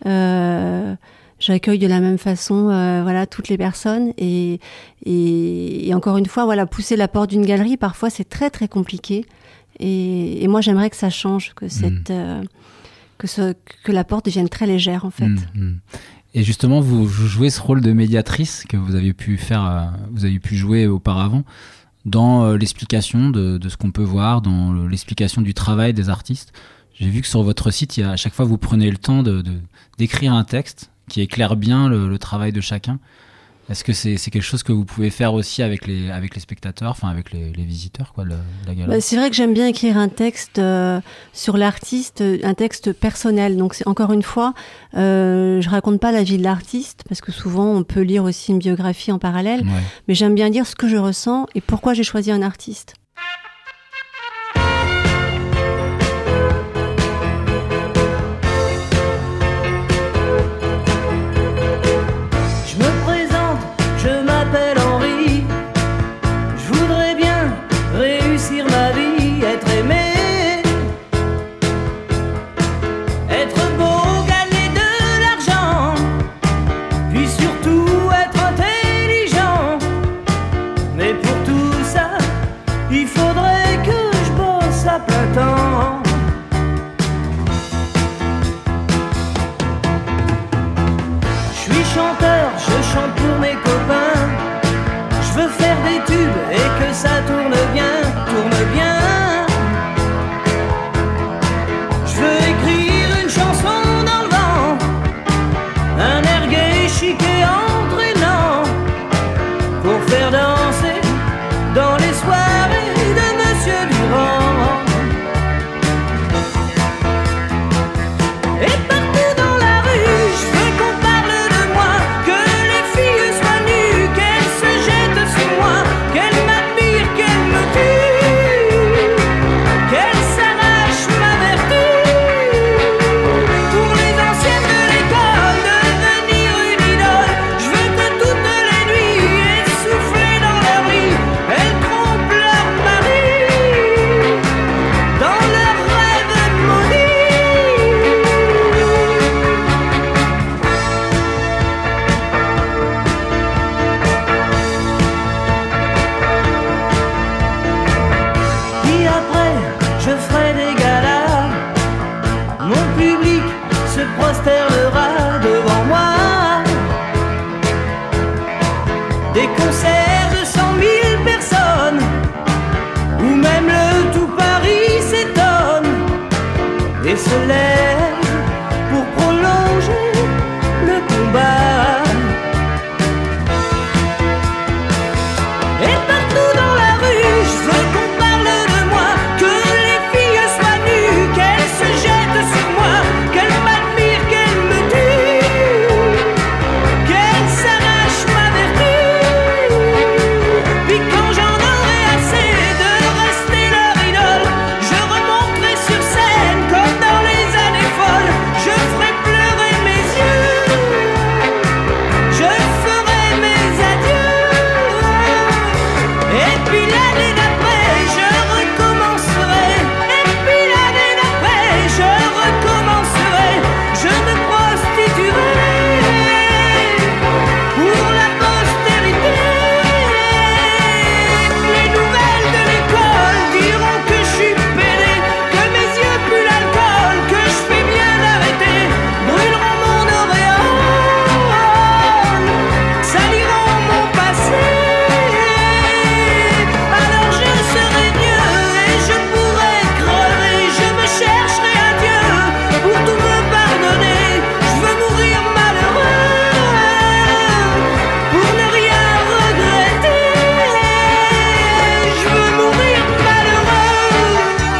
[SPEAKER 1] Euh, J'accueille de la même façon, euh, voilà, toutes les personnes et, et et encore une fois, voilà, pousser la porte d'une galerie, parfois c'est très très compliqué. Et, et moi, j'aimerais que ça change, que cette, mmh. euh, que ce, que la porte devienne très légère en fait.
[SPEAKER 2] Mmh. Et justement, vous jouez ce rôle de médiatrice que vous avez pu faire, euh, vous avez pu jouer auparavant dans euh, l'explication de, de ce qu'on peut voir, dans le, l'explication du travail des artistes. J'ai vu que sur votre site, il y a, à chaque fois, vous prenez le temps de, de d'écrire un texte qui éclaire bien le, le travail de chacun. Est-ce que c'est, c'est quelque chose que vous pouvez faire aussi avec les, avec les spectateurs, enfin avec les, les visiteurs quoi, de, de la galerie?
[SPEAKER 1] Bah, c'est vrai que j'aime bien écrire un texte euh, sur l'artiste, un texte personnel. Donc c'est, encore une fois, euh, je raconte pas la vie de l'artiste parce que souvent on peut lire aussi une biographie en parallèle. Ouais. Mais j'aime bien dire ce que je ressens et pourquoi j'ai choisi un artiste.
[SPEAKER 5] Ça tourne bien, tourne bien. Je veux écrire une chanson dans le vent, un air gai, chic et entraînant, pour faire danser dans les soirées de Monsieur Durand. Et partout dans la rue, je veux qu'on parle de moi, que les filles soient nues. des concerts de cent mille personnes, où même le tout Paris s'étonne et se lève pour prolonger le combat. Et partout dans la rue, je veux qu'on parle de moi, que les filles soient nues, qu'elles se jettent sur moi, qu'elles m'admirent, qu'elles me tuent, qu'elles s'arrachent ma vertu. Puis quand j'en aurai assez de rester leur idole, je remonterai sur scène comme dans les années folles. Je ferai pleurer mes yeux, je ferai mes adieux. Et puis l'année d'après, je recommencerai. Et puis l'année d'après, je recommencerai. Je me prostituerai pour la postérité. Les nouvelles de l'école diront que je suis pédé, que mes yeux puent l'alcool, que je fais bien d'arrêter. Brûleront mon auréole, saliront mon passé. Alors je serai mieux et je pourrai crever. Je me chercherai un Dieu pour tout me pardonner. Je veux mourir malheureux pour ne rien regretter. Je veux mourir malheureux.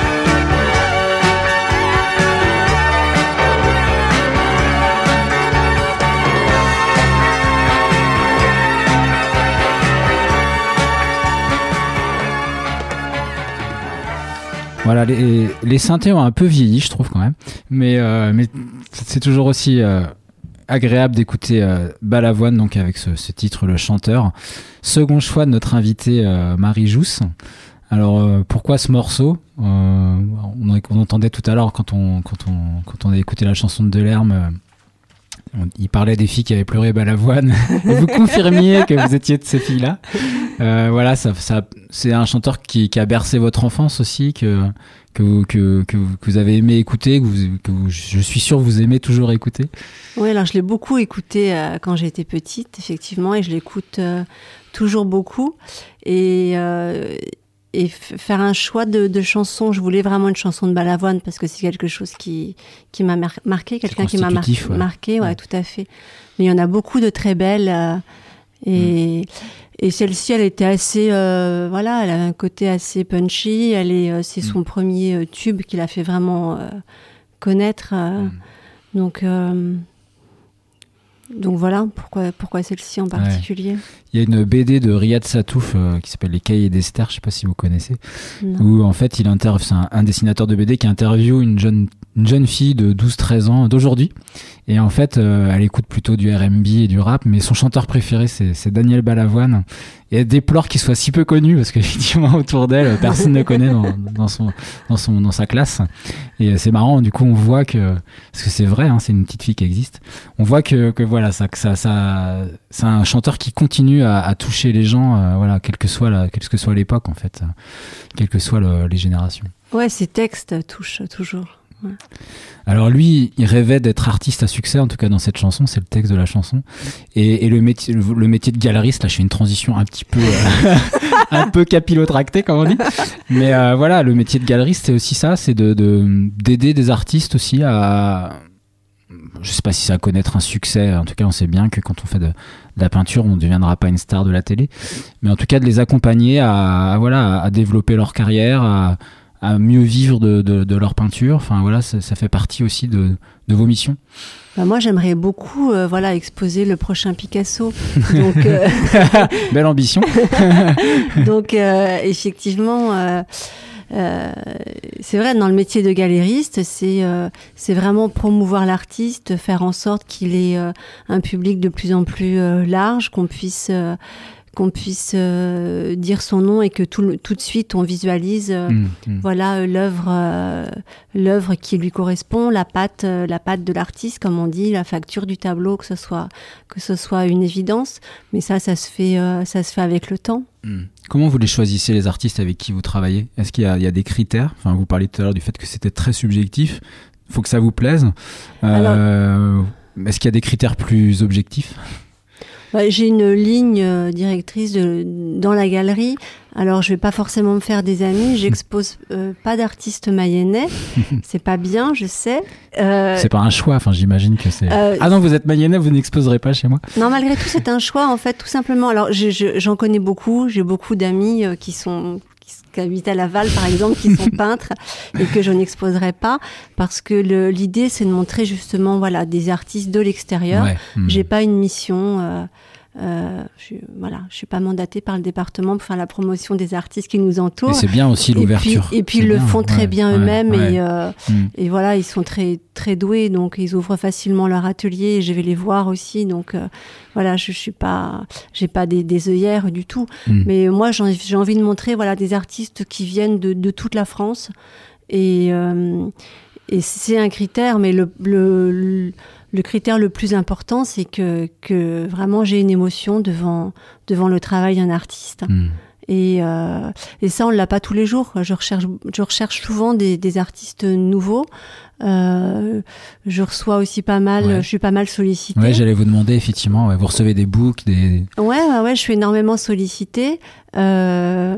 [SPEAKER 2] Voilà, les, les synthés ont un peu vieilli, je trouve quand même, mais, euh, mais c'est toujours aussi euh, agréable d'écouter euh, Balavoine, donc avec ce, ce titre, Le Chanteur. Second choix de notre invitée euh, Marie Jousse. Alors euh, pourquoi ce morceau ? euh, on, on entendait tout à l'heure quand on, quand on, quand on a écouté la chanson de Delerme, euh, on- il parlait des filles qui avaient pleuré Balavoine. Vous confirmiez que vous étiez de ces filles-là. Euh, voilà, ça, ça, c'est un chanteur qui, qui a bercé votre enfance aussi, que, que, vous, que, que, vous, que vous avez aimé écouter, que, vous, que vous, je suis sûr que vous aimez toujours écouter.
[SPEAKER 1] Oui, alors je l'ai beaucoup écouté euh, quand j'étais petite, effectivement, et je l'écoute euh, toujours beaucoup. Et, euh, et f- faire un choix de, de chansons, je voulais vraiment une chanson de Balavoine parce que c'est quelque chose qui, qui m'a mar- marqué, quelqu'un qui m'a mar-
[SPEAKER 2] constitutif, ouais.
[SPEAKER 1] marqué, ouais,
[SPEAKER 2] Ouais.
[SPEAKER 1] tout à fait. Mais il y en a beaucoup de très belles. euh, et, et celle-ci, elle était assez, euh, voilà, elle a un côté assez punchy. Elle est, euh, c'est son premier euh, tube qu'il a fait vraiment euh, connaître. euh,
[SPEAKER 2] Mm.
[SPEAKER 1] Donc, euh, donc voilà, pourquoi, pourquoi celle-ci en particulier.
[SPEAKER 2] Il y a une B D de Riyad Satouf euh, qui s'appelle Les Cahiers d'Esther, je sais pas si vous connaissez,
[SPEAKER 1] Non.
[SPEAKER 2] où en fait il interviewe, c'est un, un dessinateur de B D qui interviewe une jeune, une jeune fille de douze treize ans d'aujourd'hui, et en fait euh, elle écoute plutôt du R and B et du rap, mais son chanteur préféré c'est, c'est Daniel Balavoine, et elle déplore qu'il soit si peu connu parce qu'effectivement autour d'elle personne ne connaît dans, dans, son, dans, son, dans sa classe, et c'est marrant, du coup on voit que, parce que c'est vrai, hein, c'est une petite fille qui existe, on voit que, que voilà, ça, que ça, ça, c'est un chanteur qui continue à, à toucher les gens, euh, voilà, quelle que soit la, quelle que soit l'époque en fait, euh, quelles que soient le- les générations.
[SPEAKER 1] Ouais, ces textes touchent toujours. Ouais.
[SPEAKER 2] Alors lui, il rêvait d'être artiste à succès, en tout cas dans cette chanson, c'est le texte de la chanson. Et, et le métier, le, le métier de galeriste, là, je fais une transition un petit peu, euh, un peu capillotractée, comme on dit. Mais euh, voilà, le métier de galeriste, c'est aussi ça, c'est de, de d'aider des artistes aussi à, je sais pas si c'est à connaître un succès. En tout cas, on sait bien que quand on fait de, de la peinture, on ne deviendra pas une star de la télé. Mais en tout cas, de les accompagner à, à voilà, à développer leur carrière, à à mieux vivre de, de, de leur peinture. Enfin voilà, ça, ça fait partie aussi de, de vos missions.
[SPEAKER 1] Bah, moi, j'aimerais beaucoup, euh, voilà, exposer le prochain Picasso. Donc, euh,
[SPEAKER 2] Belle ambition.
[SPEAKER 1] donc euh, effectivement, euh, euh, c'est vrai, dans le métier de galériste, c'est euh, c'est vraiment promouvoir l'artiste, faire en sorte qu'il ait euh, un public de plus en plus euh, large, qu'on puisse euh, qu'on puisse euh, dire son nom et que tout, le- tout de suite on visualise euh,
[SPEAKER 2] Mmh, mmh.
[SPEAKER 1] voilà euh, l'œuvre euh, l'œuvre qui lui correspond, la patte euh, la patte de l'artiste, comme on dit, la facture du tableau, que ce soit que ce soit une évidence, mais ça ça se fait euh, ça se fait avec le temps.
[SPEAKER 2] Mmh. Comment vous les choisissez, les artistes avec qui vous travaillez ? Est-ce qu'il y a, il y a des critères ? Enfin, vous parliez tout à l'heure du fait que c'était très subjectif. Il faut que ça vous plaise. Euh, Est-ce qu'il y a des critères plus objectifs ?
[SPEAKER 1] Bah, j'ai une ligne euh, directrice de, dans la galerie. Alors, je vais pas forcément me faire des amis. J'expose euh, pas d'artistes mayennais. C'est pas bien, je sais. Euh,
[SPEAKER 2] c'est pas un choix. Enfin, j'imagine que c'est.
[SPEAKER 1] Euh,
[SPEAKER 2] ah non, vous êtes mayennais, vous n'exposerez pas chez moi.
[SPEAKER 1] Non, malgré tout, c'est un choix en fait, tout simplement. Alors, je, je, j'en connais beaucoup. J'ai beaucoup d'amis euh, qui sont qui, qui habitent à Laval, par exemple, qui sont peintres et que je n'exposerai pas parce que le, l'idée, c'est de montrer justement, voilà, des artistes de l'extérieur.
[SPEAKER 2] Ouais. Mmh.
[SPEAKER 1] J'ai pas une mission. Euh, Euh, je, voilà, je suis pas mandatée par le département pour faire la promotion des artistes qui nous entourent.
[SPEAKER 2] Et c'est bien aussi l'ouverture.
[SPEAKER 1] Et puis, et puis ils le
[SPEAKER 2] bien,
[SPEAKER 1] font très
[SPEAKER 2] ouais,
[SPEAKER 1] bien
[SPEAKER 2] ouais,
[SPEAKER 1] eux-mêmes
[SPEAKER 2] ouais.
[SPEAKER 1] et, euh,
[SPEAKER 2] mm.
[SPEAKER 1] et voilà, ils sont très très doués, donc ils ouvrent facilement leur atelier et je vais les voir aussi. Donc euh, voilà, je, je suis pas, j'ai pas des, des œillères du tout.
[SPEAKER 2] Mm.
[SPEAKER 1] Mais moi, j'ai, j'ai envie de montrer voilà des artistes qui viennent de, de toute la France et euh, et c'est un critère, mais le, le, le Le critère le plus important, c'est que, que vraiment j'ai une émotion devant, devant le travail d'un artiste. Mmh. Et, euh, et ça, on ne l'a pas tous les jours. Je recherche, je recherche souvent des, des artistes nouveaux. Euh, je reçois aussi pas mal, ouais. je suis pas mal sollicitée.
[SPEAKER 2] Ouais, j'allais vous demander, effectivement, ouais, vous recevez des books, des...
[SPEAKER 1] Ouais, ouais, ouais, je suis énormément sollicitée. Euh,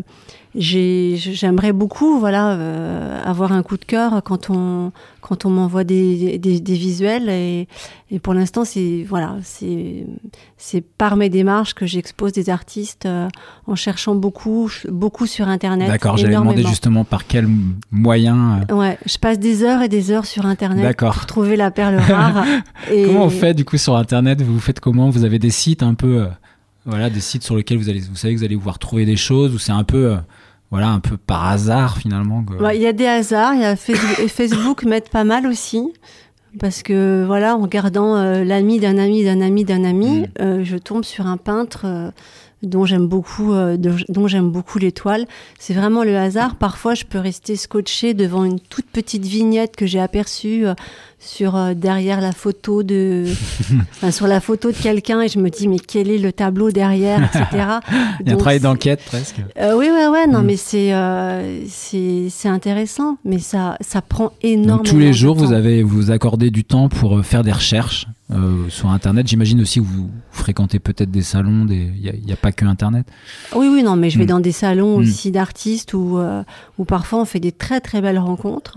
[SPEAKER 1] J'ai, j'aimerais beaucoup, voilà, euh, avoir un coup de cœur quand on quand on m'envoie des des, des visuels et, et pour l'instant c'est voilà c'est c'est par mes démarches que j'expose des artistes euh, en cherchant beaucoup beaucoup sur internet.
[SPEAKER 2] D'accord, j'allais demander justement par quel moyen.
[SPEAKER 1] Euh... Ouais, je passe des heures et des heures sur internet
[SPEAKER 2] D'accord.
[SPEAKER 1] pour trouver la perle rare. Et...
[SPEAKER 2] Comment on fait du coup sur internet? Vous faites comment? Vous avez des sites un peu, euh, voilà, des sites sur lesquels vous allez, vous savez que vous allez pouvoir trouver des choses ou c'est un peu euh... Voilà, un peu par hasard finalement. Il
[SPEAKER 1] ouais, y a des hasards, il y a Facebook, Facebook m'aide pas mal aussi. Parce que voilà, en regardant euh, l'ami d'un ami d'un ami d'un ami, mmh. euh, je tombe sur un peintre euh, dont j'aime beaucoup, euh, dont, dont j'aime beaucoup l'étoile. C'est vraiment le hasard. Parfois, je peux rester scotchée devant une toute petite vignette que j'ai aperçue euh, sur euh, derrière la photo de, enfin, sur la photo de quelqu'un, et je me dis mais quel est le tableau derrière, et cetera.
[SPEAKER 2] Il y a un travail d'enquête presque.
[SPEAKER 1] Euh, oui, ouais, ouais, non, mmh. mais c'est, euh, c'est, c'est intéressant, mais ça, ça prend énormément.
[SPEAKER 2] Donc tous les jours,
[SPEAKER 1] de temps.
[SPEAKER 2] vous avez, vous accordez du temps pour faire des recherches euh, sur Internet. J'imagine aussi que vous fréquentez peut-être des salons, des, il n'y a, a pas que Internet.
[SPEAKER 1] Oui, oui, non, mais je vais mmh. dans des salons
[SPEAKER 2] mmh.
[SPEAKER 1] aussi d'artistes où, euh, où parfois on fait des très très belles rencontres.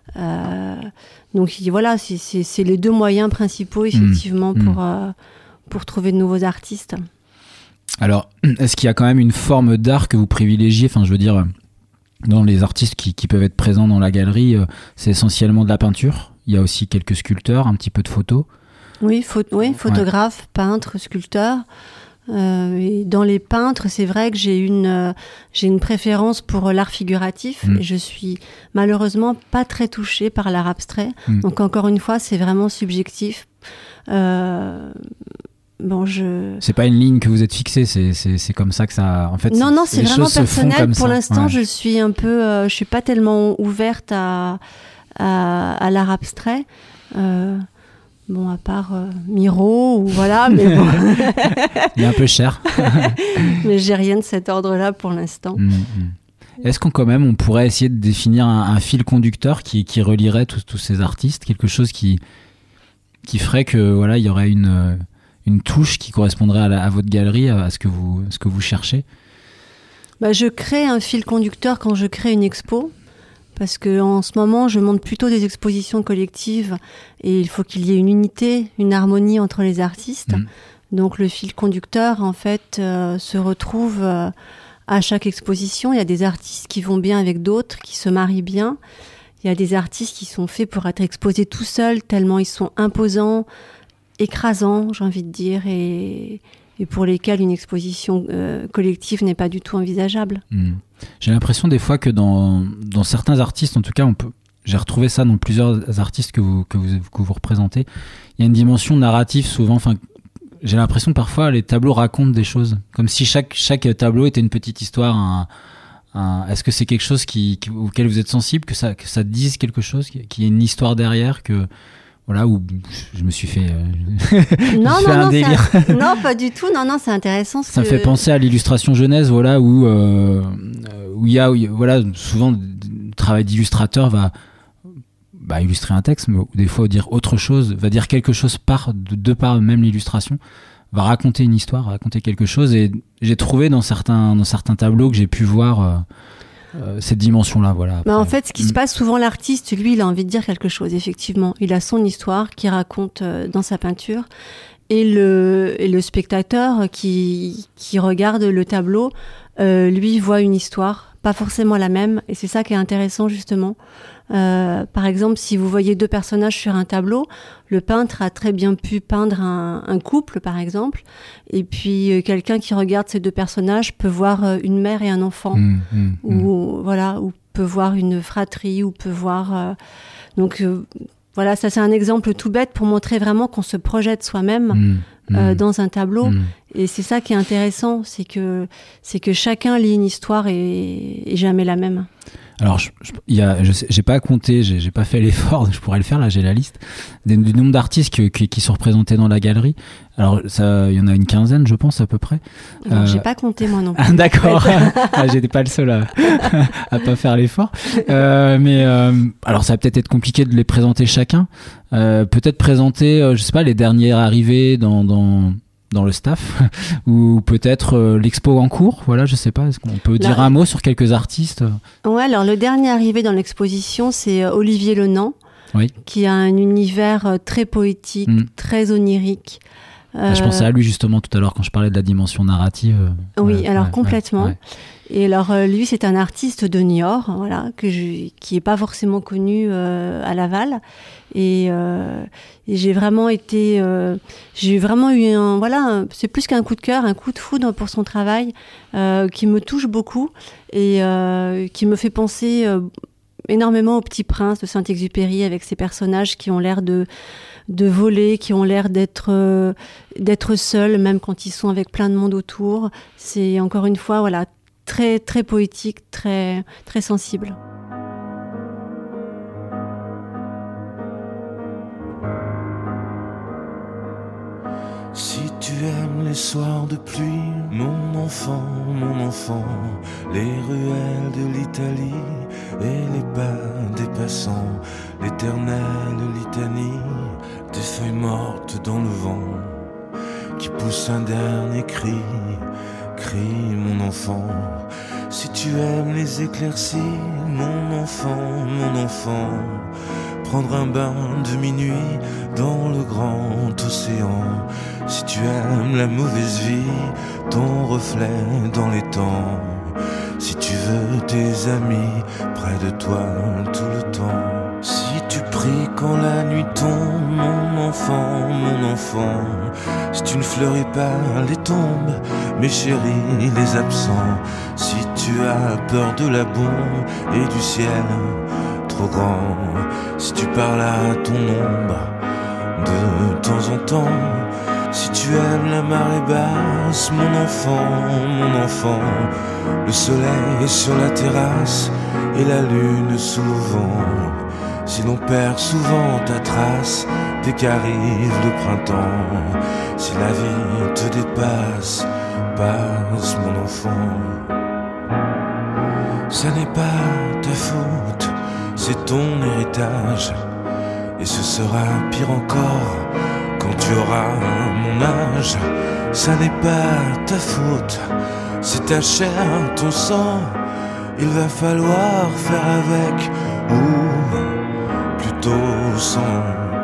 [SPEAKER 1] Euh, donc voilà, c'est, c'est, c'est les deux moyens principaux effectivement mmh. pour, mmh. Euh, pour trouver de nouveaux artistes.
[SPEAKER 2] Alors, est-ce qu'il y a quand même une forme d'art que vous privilégiez? Enfin, je veux dire, dans les artistes qui, qui peuvent être présents dans la galerie, euh, c'est essentiellement de la peinture. Il y a aussi quelques sculpteurs, un petit peu de photos.
[SPEAKER 1] Oui, pho- oui photographes, ouais. peintres, sculpteurs. Euh, et dans les peintres, c'est vrai que j'ai une, euh, j'ai une préférence pour l'art figuratif. Mmh. Et je suis malheureusement pas très touchée par l'art abstrait. Mmh. Donc encore une fois, c'est vraiment subjectif. Euh, bon, je...
[SPEAKER 2] C'est pas une ligne que vous êtes fixée, c'est, c'est, c'est comme ça que ça... En fait,
[SPEAKER 1] non, non, c'est vraiment personnel. Pour
[SPEAKER 2] ça.
[SPEAKER 1] l'instant,
[SPEAKER 2] ouais.
[SPEAKER 1] je suis un peu... Euh, je suis pas tellement ouverte à, à, à l'art abstrait. Euh, Bon, à part euh, Miro, ou voilà, mais bon.
[SPEAKER 2] Il est un peu cher.
[SPEAKER 1] Mais j'ai rien de cet ordre-là pour l'instant.
[SPEAKER 2] Mmh, mmh. Est-ce qu'on quand même, on pourrait essayer de définir un, un fil conducteur qui, qui relierait tous, tous ces artistes, quelque chose qui, qui ferait que voilà, il y aurait une, une touche qui correspondrait à, la, à votre galerie, à ce que vous, ce que vous cherchez?
[SPEAKER 1] Bah, je crée un fil conducteur quand je crée une expo. Parce qu'en ce moment, je monte plutôt des expositions collectives et il faut qu'il y ait une unité, une harmonie entre les artistes. Mmh. Donc le fil conducteur, en fait, euh, se retrouve euh, à chaque exposition. Il y a des artistes qui vont bien avec d'autres, qui se marient bien. Il y a des artistes qui sont faits pour être exposés tout seuls, tellement ils sont imposants, écrasants, j'ai envie de dire, et... et pour lesquels une exposition euh, collective n'est pas du tout envisageable. Mmh.
[SPEAKER 2] J'ai l'impression des fois que dans, dans certains artistes, en tout cas, on peut, j'ai retrouvé ça dans plusieurs artistes que vous, que vous, que vous représentez, il y a une dimension narrative souvent, enfin, j'ai l'impression que parfois les tableaux racontent des choses, comme si chaque, chaque tableau était une petite histoire. Un, un, est-ce que c'est quelque chose qui, qui, auquel vous êtes sensible, que ça, que ça dise quelque chose, qu'il y ait une histoire derrière, que... Voilà, où je me suis fait, euh,
[SPEAKER 1] non,
[SPEAKER 2] fait
[SPEAKER 1] non,
[SPEAKER 2] un
[SPEAKER 1] non,
[SPEAKER 2] délire.
[SPEAKER 1] Un... non, pas du tout. Non, non, c'est intéressant.
[SPEAKER 2] Ça
[SPEAKER 1] que...
[SPEAKER 2] me fait penser à l'illustration jeunesse, voilà, où euh, où il y a, où, voilà, souvent le travail d'illustrateur va bah, illustrer un texte, mais des fois dire autre chose, va dire quelque chose par de, de par même l'illustration. va raconter une histoire, raconter quelque chose. Et j'ai trouvé dans certains, dans certains tableaux que j'ai pu voir euh, euh, cette dimension-là. Voilà,
[SPEAKER 1] bah en fait, ce qui mmh. se passe souvent, l'artiste, lui, il a envie de dire quelque chose, effectivement. Il a son histoire qu'il raconte euh, dans sa peinture. Et le, et le spectateur qui, qui regarde le tableau, euh, lui, voit une histoire, pas forcément la même. Et c'est ça qui est intéressant, justement. Euh, par exemple, si vous voyez deux personnages sur un tableau, le peintre a très bien pu peindre un, un couple, par exemple. Et puis, euh, quelqu'un qui regarde ces deux personnages peut voir euh, une mère et un enfant. Mmh, mmh, ou, mmh. voilà, ou peut voir une fratrie, ou peut voir... Euh, donc... Euh, Voilà, ça c'est un exemple tout bête pour montrer vraiment qu'on se projette soi-même mmh, euh, mmh, dans un tableau. Mmh. Et c'est ça qui est intéressant, c'est que, c'est que chacun lit une histoire et, et jamais la même.
[SPEAKER 2] Alors, je, je, y a, je sais, j'ai pas compté, j'ai, j'ai pas fait l'effort, je pourrais le faire, là j'ai la liste, des, du nombre d'artistes qui, qui, qui sont représentés dans la galerie. Alors, il y en a une quinzaine, je pense, à peu près.
[SPEAKER 1] Alors, euh... j'ai pas compté, moi non plus.
[SPEAKER 2] Ah, d'accord, ah, j'étais pas le seul à, à pas faire l'effort. Euh, mais, euh, alors, ça va peut-être être compliqué de les présenter chacun. Euh, peut-être présenter, euh, je sais pas, les derniers arrivés dans... dans dans le staff ou peut-être euh, l'expo en cours, voilà, je sais pas, est-ce qu'on peut dire Là, un mot sur quelques artistes?
[SPEAKER 1] Ouais, alors le dernier arrivé dans l'exposition, c'est Olivier Lenant, oui. qui a un univers très poétique, mmh. très onirique.
[SPEAKER 2] Euh... Je pensais à lui justement tout à l'heure quand je parlais de la dimension narrative.
[SPEAKER 1] Oui,
[SPEAKER 2] ouais,
[SPEAKER 1] alors
[SPEAKER 2] ouais,
[SPEAKER 1] complètement.
[SPEAKER 2] Ouais, ouais.
[SPEAKER 1] Et alors euh, lui, c'est un artiste de Niort, voilà, que je, qui est pas forcément connu euh, à Laval. Et, euh, et j'ai vraiment été, euh, j'ai vraiment eu un, voilà, un, c'est plus qu'un coup de cœur, un coup de foudre pour son travail, euh, qui me touche beaucoup et euh, qui me fait penser euh, énormément au Petit Prince de Saint-Exupéry, avec ses personnages qui ont l'air de de voler, qui ont l'air d'être euh, d'être seuls, même quand ils sont avec plein de monde autour. C'est encore une fois, voilà, très très poétique, très très sensible.
[SPEAKER 3] Si tu aimes les soirs de pluie, mon enfant, mon enfant, les ruelles de l'Italie et les pas des passants, l'éternelle litanie des feuilles mortes dans le vent qui poussent un dernier cri, cri mon enfant. Si tu aimes les éclaircies, mon enfant, mon enfant, prendre un bain de minuit dans le grand océan. Si tu aimes la mauvaise vie, ton reflet dans les temps. Si tu veux tes amis près de toi tout le temps. Si tu pries quand la nuit tombe, mon enfant, mon enfant. Si tu ne fleuris pas les tombes, mes chéris, les absents. Si tu as peur de la bombe et du ciel trop grand, si tu parles à ton ombre de temps en temps, si tu aimes la marée basse, mon enfant, mon enfant, le soleil sur la terrasse et la lune sous le vent, si l'on perd souvent ta trace dès qu'arrive le printemps, si la vie te dépasse, passe mon enfant. Ça n'est pas ta faute, c'est ton héritage, et ce sera pire encore quand tu auras mon âge. Ça n'est pas ta faute, c'est ta chair, ton sang, il va falloir faire avec, ou plutôt sans.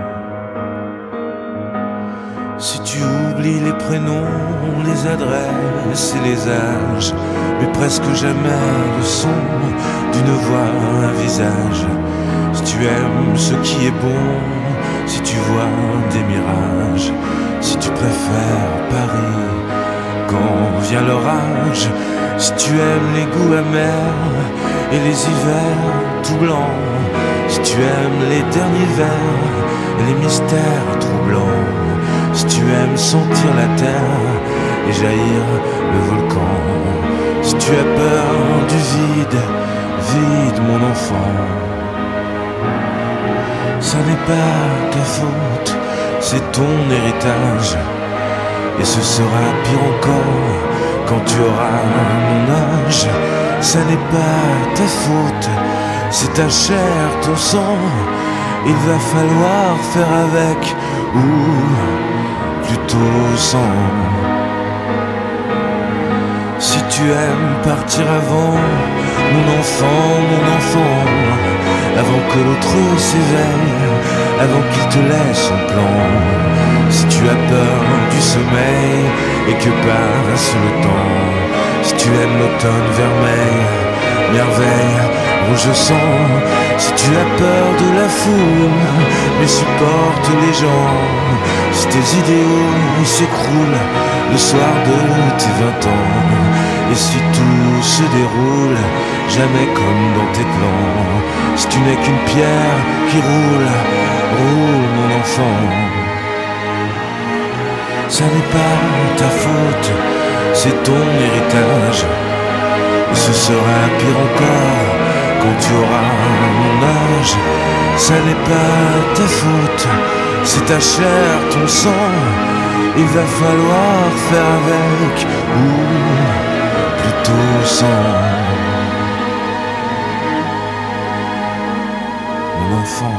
[SPEAKER 3] Si tu oublies les prénoms, les adresses et les âges, mais presque jamais le son d'une voix, un visage. Si tu aimes ce qui est bon, si tu vois des mirages, si tu préfères Paris quand vient l'orage, si tu aimes les goûts amers et les hivers tout blancs, si tu aimes les derniers vers et les mystères troublants, si tu aimes sentir la terre et jaillir le volcan, si tu as peur du vide, vide mon enfant. Ça n'est pas ta faute, c'est ton héritage, et ce sera pire encore quand tu auras mon âge. Ça n'est pas ta faute, c'est ta chair, ton sang, il va falloir faire avec, ou plutôt sans. Si tu aimes partir avant, mon enfant, mon enfant, avant que l'autre s'éveille, avant qu'il te laisse son plan. Si tu as peur du sommeil et que passe le temps, si tu aimes l'automne vermeil, merveille, rouge sang, si tu as peur de la foule, mais supporte les gens, si tes idéaux s'écroulent le soir de tes vingt ans, et si tout se déroule jamais comme dans tes plans, si tu n'es qu'une pierre qui roule, roule mon enfant. Ça n'est pas ta faute, c'est ton héritage, et ce sera pire encore quand tu auras mon âge. Ça n'est pas ta faute, c'est ta chair, ton sang, il va falloir faire avec, ou plutôt sans. Mon enfant.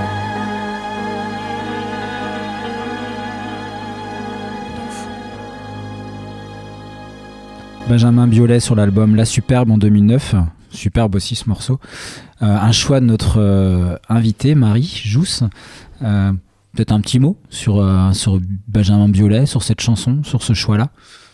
[SPEAKER 2] Benjamin Biolay sur l'album La Superbe en deux mille neuf. Superbe aussi ce morceau. Euh, un choix de notre euh, invité, Marie Jousse. Euh, peut-être un petit mot sur, euh, sur Benjamin Biolay, sur cette chanson, sur ce choix-là.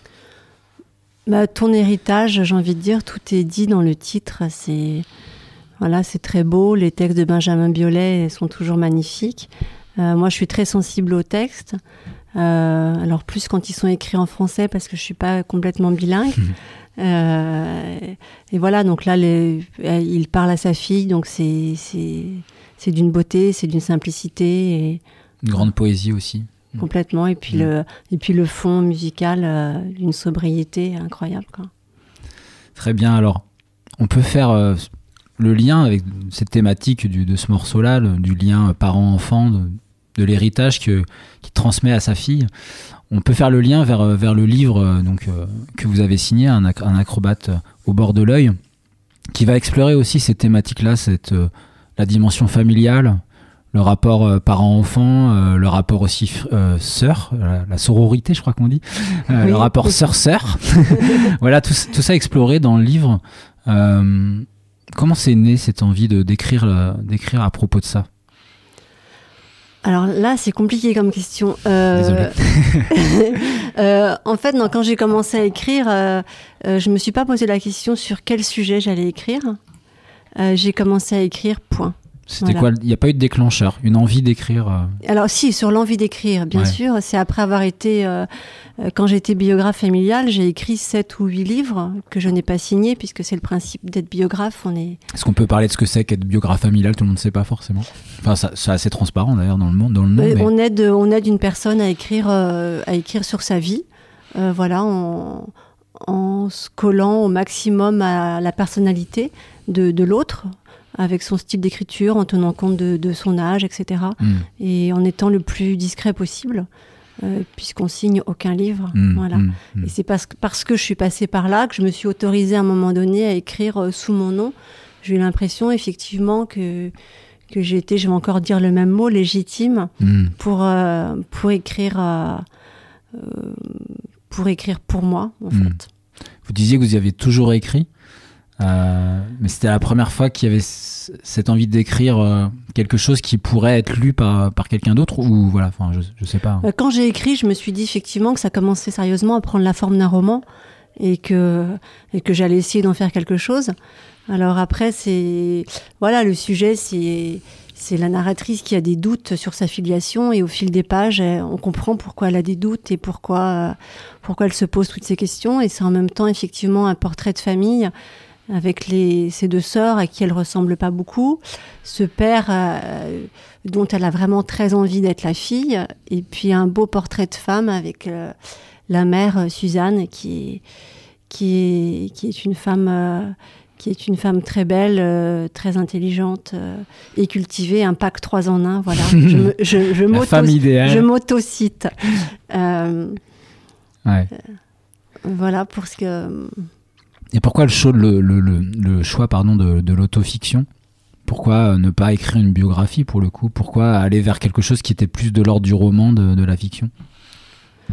[SPEAKER 1] Bah, ton héritage, j'ai envie de dire, tout est dit dans le titre. C'est, voilà, c'est très beau. Les textes de Benjamin Biolay sont toujours magnifiques. Euh, moi, je suis très sensible aux textes. Euh, alors plus quand ils sont écrits en français parce que je suis pas complètement bilingue. Mmh. Euh, et voilà, donc là, les, il parle à sa fille, donc c'est, c'est, c'est d'une beauté, c'est d'une simplicité. Et,
[SPEAKER 2] une grande poésie aussi.
[SPEAKER 1] Complètement. Et puis, mmh. le, et puis le fond musical, euh, d'une sobriété incroyable, quoi. Très
[SPEAKER 2] bien. Alors, on peut faire euh, le lien avec cette thématique du, de ce morceau-là, le, du lien parent-enfant, de, de l'héritage que, qu'il transmet à sa fille. On peut faire le lien vers, vers le livre donc, euh, que vous avez signé, un, ac- un acrobate au bord de l'œil, qui va explorer aussi ces thématiques-là, cette, euh, la dimension familiale, le rapport euh, parent-enfant, euh, le rapport aussi euh, sœur, la, la sororité, je crois qu'on dit, euh, oui, le rapport oui. sœur-sœur. Voilà, tout, tout ça exploré dans le livre. Euh, comment c'est né cette envie de, d'écrire, euh, d'écrire à propos de ça ?
[SPEAKER 1] Alors là, c'est compliqué comme question. Euh... Désolée. euh, en fait, non, quand j'ai commencé à écrire, euh, euh, je me suis pas posé la question sur quel sujet j'allais écrire. Euh, j'ai commencé à écrire, point.
[SPEAKER 2] C'était voilà. Quoi ? Il n'y a pas eu de déclencheur, une envie d'écrire euh...
[SPEAKER 1] Alors si, sur l'envie d'écrire, bien ouais. sûr. C'est après avoir été, euh, quand j'étais biographe familiale, j'ai écrit sept ou huit livres que je n'ai pas signés, puisque c'est le principe d'être biographe. On est...
[SPEAKER 2] Est-ce qu'on peut parler de ce que c'est qu'être biographe familial ? Tout le monde ne sait pas forcément. Enfin, ça, c'est assez transparent d'ailleurs dans le monde, dans le nom. Mais...
[SPEAKER 1] On aide, on aide une personne à écrire, euh, à écrire sur sa vie, euh, voilà, en, en se collant au maximum à la personnalité de, de l'autre, avec son style d'écriture, en tenant compte de, de son âge, et cetera. Mmh. Et en étant le plus discret possible, euh, puisqu'on signe aucun livre. Mmh, voilà. Mmh, mmh. Et c'est parce que, parce que je suis passée par là que je me suis autorisée à un moment donné à écrire euh, sous mon nom. J'ai eu l'impression, effectivement, que, que j'étais, je vais encore dire le même mot, légitime, mmh. pour, euh, pour, écrire, euh, euh, pour écrire pour moi, en mmh. fait.
[SPEAKER 2] Vous disiez que vous y avez toujours écrit Euh, mais c'était la première fois qu'il y avait c- cette envie d'écrire euh, quelque chose qui pourrait être lu par, par quelqu'un d'autre ou voilà, enfin je, je sais pas.
[SPEAKER 1] Quand j'ai écrit, je me suis dit effectivement que ça commençait sérieusement à prendre la forme d'un roman et que, et que j'allais essayer d'en faire quelque chose. Alors après, c'est, voilà, le sujet, c'est, c'est la narratrice qui a des doutes sur sa filiation et au fil des pages, on comprend pourquoi elle a des doutes et pourquoi, pourquoi elle se pose toutes ces questions. Et c'est en même temps effectivement un portrait de famille avec les, ses deux sœurs à qui elle ressemble pas beaucoup, ce père euh, dont elle a vraiment très envie d'être la fille, et puis un beau portrait de femme avec euh, la mère euh, Suzanne qui est, qui est, qui est une femme euh, qui est une femme très belle, euh, très intelligente euh, et cultivée, un pack trois en un, voilà. je, me, je, je, m'auto, je m'auto-cite. Euh,
[SPEAKER 2] ouais.
[SPEAKER 1] euh, voilà pour ce que...
[SPEAKER 2] Et pourquoi le, choix, le, le, le, le choix pardon, de, de l'autofiction ? Pourquoi ne pas écrire une biographie pour le coup ? Pourquoi aller vers quelque chose qui était plus de l'ordre du roman, de, de la fiction ?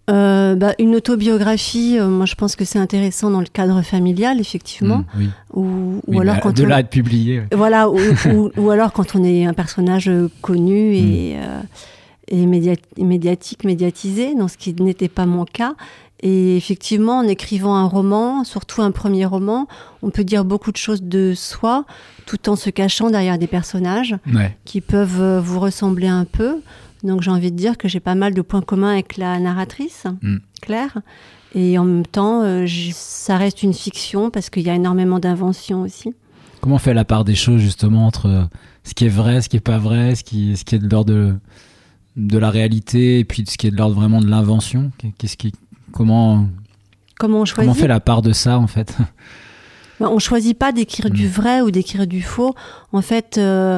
[SPEAKER 1] Euh, bah, une autobiographie, euh, moi je pense que c'est intéressant dans le cadre familial, effectivement.
[SPEAKER 2] Mmh, oui.
[SPEAKER 1] Ou, ou
[SPEAKER 2] oui,
[SPEAKER 1] alors quand
[SPEAKER 2] de
[SPEAKER 1] on...
[SPEAKER 2] là à être publié. Ouais.
[SPEAKER 1] Voilà, ou, ou, ou alors quand on est un personnage connu et, mmh. euh, et médiat... médiatique, médiatisé, dans ce qui n'était pas mon cas. Et effectivement, en écrivant un roman, surtout un premier roman, on peut dire beaucoup de choses de soi, tout en se cachant derrière des personnages
[SPEAKER 2] ouais.
[SPEAKER 1] qui peuvent vous ressembler un peu. Donc j'ai envie de dire que j'ai pas mal de points communs avec la narratrice, mm. Claire. Et en même temps, euh, je, ça reste une fiction parce qu'il y a énormément d'inventions aussi.
[SPEAKER 2] Comment on fait la part des choses justement entre ce qui est vrai, ce qui est pas vrai, ce qui, ce qui est de l'ordre de, de la réalité et puis ce qui est de l'ordre vraiment de l'invention? Qu'est-ce qui, comment,
[SPEAKER 1] comment on choisit?
[SPEAKER 2] Comment on fait la part de ça en fait?
[SPEAKER 1] Ben, on choisit pas d'écrire mm. du vrai ou d'écrire du faux. En fait... Euh,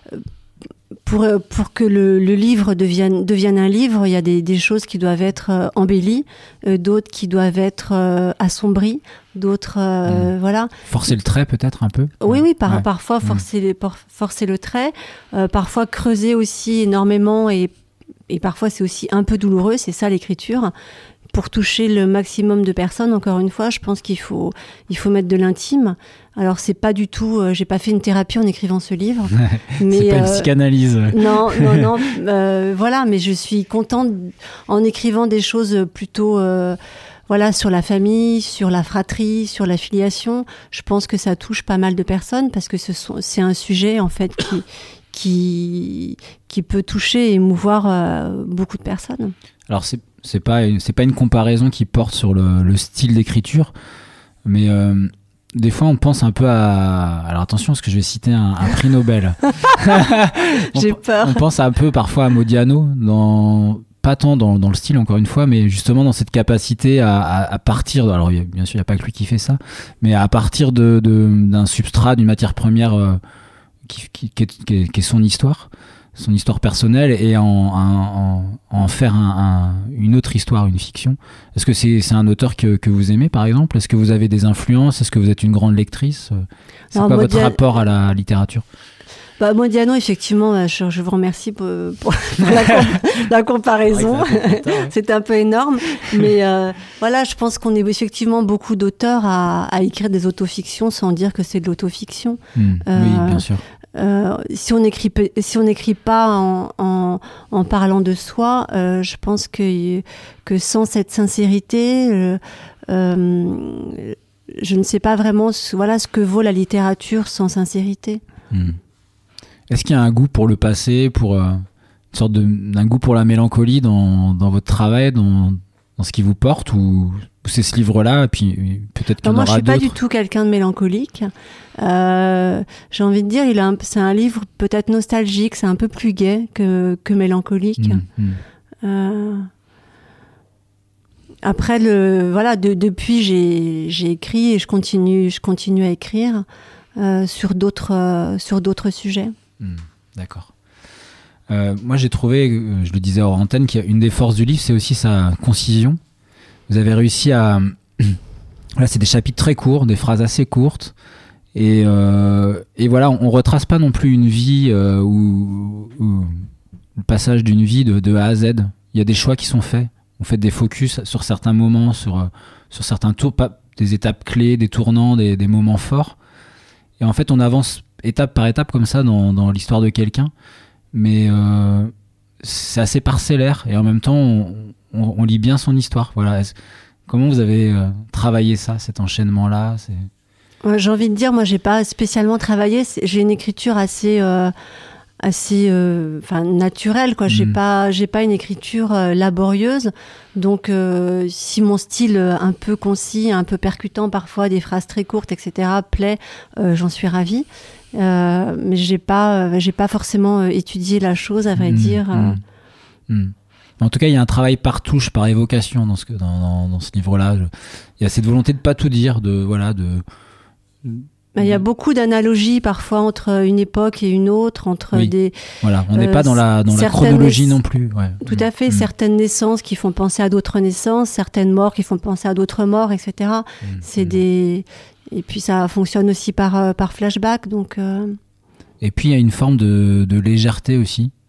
[SPEAKER 1] Pour, pour que le, le livre devienne, devienne un livre, il y a des, des choses qui doivent être euh, embellies, euh, d'autres qui doivent être euh, assombries, d'autres... Euh, mmh. Voilà.
[SPEAKER 2] Forcer le trait peut-être un peu?
[SPEAKER 1] Oui, oui, par,
[SPEAKER 2] ouais.
[SPEAKER 1] parfois forcer,
[SPEAKER 2] mmh.
[SPEAKER 1] les, por, forcer le trait, euh, parfois creuser aussi énormément et, et parfois c'est aussi un peu douloureux, c'est ça l'écriture. Pour toucher le maximum de personnes, encore une fois, je pense qu'il faut, il faut mettre de l'intime. Alors, c'est pas du tout... Euh, j'ai pas fait une thérapie en écrivant ce livre. mais,
[SPEAKER 2] c'est pas
[SPEAKER 1] euh,
[SPEAKER 2] une psychanalyse.
[SPEAKER 1] Non, non, non. Euh, voilà, mais je suis contente en écrivant des choses plutôt... Euh, voilà, sur la famille, sur la fratrie, sur la filiation. Je pense que ça touche pas mal de personnes parce que ce sont, c'est un sujet, en fait, qui, qui, qui peut toucher et émouvoir euh, beaucoup de personnes.
[SPEAKER 2] Alors, c'est C'est pas, c'est pas une comparaison qui porte sur le, le style d'écriture, mais euh, des fois on pense un peu à... Alors attention, parce que je vais citer un, un prix Nobel.
[SPEAKER 1] J'ai
[SPEAKER 2] on,
[SPEAKER 1] peur.
[SPEAKER 2] On pense un peu parfois à Modiano, dans, pas tant dans, dans le style encore une fois, mais justement dans cette capacité à, à, à partir... De, alors bien sûr il n'y a pas que lui qui fait ça, mais à partir de, de, d'un substrat, d'une matière première euh, qui, qui, qui, est, qui, est, qui est son histoire. son histoire personnelle et en, en, en faire un, un, une autre histoire, une fiction. Est-ce que c'est, c'est un auteur que, que vous aimez, par exemple? Est-ce que vous avez des influences? Est-ce que vous êtes une grande lectrice? C'est Alors, quoi Modia... votre rapport à la littérature?
[SPEAKER 1] Bah, Modiano, effectivement, je, je vous remercie pour, pour, pour la, com- la comparaison. Ouais, c'est un peu énorme. Mais euh, voilà, je pense qu'on est effectivement beaucoup d'auteurs à, à écrire des autofictions sans dire que c'est de l'autofiction.
[SPEAKER 2] Mmh,
[SPEAKER 1] euh,
[SPEAKER 2] oui, bien sûr.
[SPEAKER 1] Euh, si on écrit si on n'écrit pas en, en, en parlant de soi, euh, je pense que que sans cette sincérité, euh, euh, je ne sais pas vraiment ce, voilà ce que vaut la littérature sans sincérité.
[SPEAKER 2] Hmm. Est-ce qu'il y a un goût pour le passé, pour euh, une sorte de d'un goût pour la mélancolie dans dans votre travail, dans dans ce qui vous porte, ou c'est ce livre-là, et puis peut-être qu'il y en aura d'autres?
[SPEAKER 1] Moi, je suis pas du tout quelqu'un de mélancolique. Euh, j'ai envie de dire, il a un, c'est un livre peut-être nostalgique, c'est un peu plus gai que, que mélancolique. Mmh, mmh. Euh, après, le, voilà, de, depuis, j'ai, j'ai écrit et je continue, je continue à écrire euh, sur d'autres, euh, sur d'autres sujets.
[SPEAKER 2] Mmh, d'accord. Euh, moi, j'ai trouvé, je le disais hors antenne, qu'une des forces du livre, c'est aussi sa concision. Vous avez réussi à... Là, c'est des chapitres très courts, des phrases assez courtes. Et, euh, et voilà, on ne retrace pas non plus une vie euh, ou, ou le passage d'une vie de, de A à Z. Il y a des choix qui sont faits. On fait des focus sur certains moments, sur, sur certains tours, pas, des étapes clés, des tournants, des, des moments forts. Et en fait, on avance étape par étape comme ça dans, dans l'histoire de quelqu'un. Mais euh, c'est assez parcellaire et en même temps on, on, on lit bien son histoire. Voilà. Comment vous avez euh, travaillé ça, cet enchaînement-là? C'est...
[SPEAKER 1] Ouais, j'ai envie de dire, moi j'ai pas spécialement travaillé. J'ai une écriture assez, euh, assez, euh, enfin naturelle, quoi. Mmh. J'ai pas, j'ai pas une écriture euh, laborieuse. Donc euh, si mon style euh, un peu concis, un peu percutant, parfois des phrases très courtes, et cetera plaît, euh, j'en suis ravie. Euh, mais j'ai pas, euh, j'ai pas forcément euh, étudié la chose, à vrai mmh, dire. Euh...
[SPEAKER 2] Mmh. Mmh. En tout cas, il y a un travail par touche, par évocation dans ce, dans, dans, dans ce livre-là. Je, il y a cette volonté de pas tout dire, de voilà, de.
[SPEAKER 1] Il y a beaucoup d'analogies parfois entre une époque et une autre, entre
[SPEAKER 2] oui.
[SPEAKER 1] des.
[SPEAKER 2] Voilà, on n'est euh, pas dans la dans la chronologie non plus. Ouais.
[SPEAKER 1] Tout à fait. Mmh. Certaines naissances qui font penser à d'autres naissances, certaines morts qui font penser à d'autres morts, et cetera. Mmh. C'est mmh. des. Et puis ça fonctionne aussi par par flashback, donc. Euh...
[SPEAKER 2] Et puis il y a une forme de, de légèreté aussi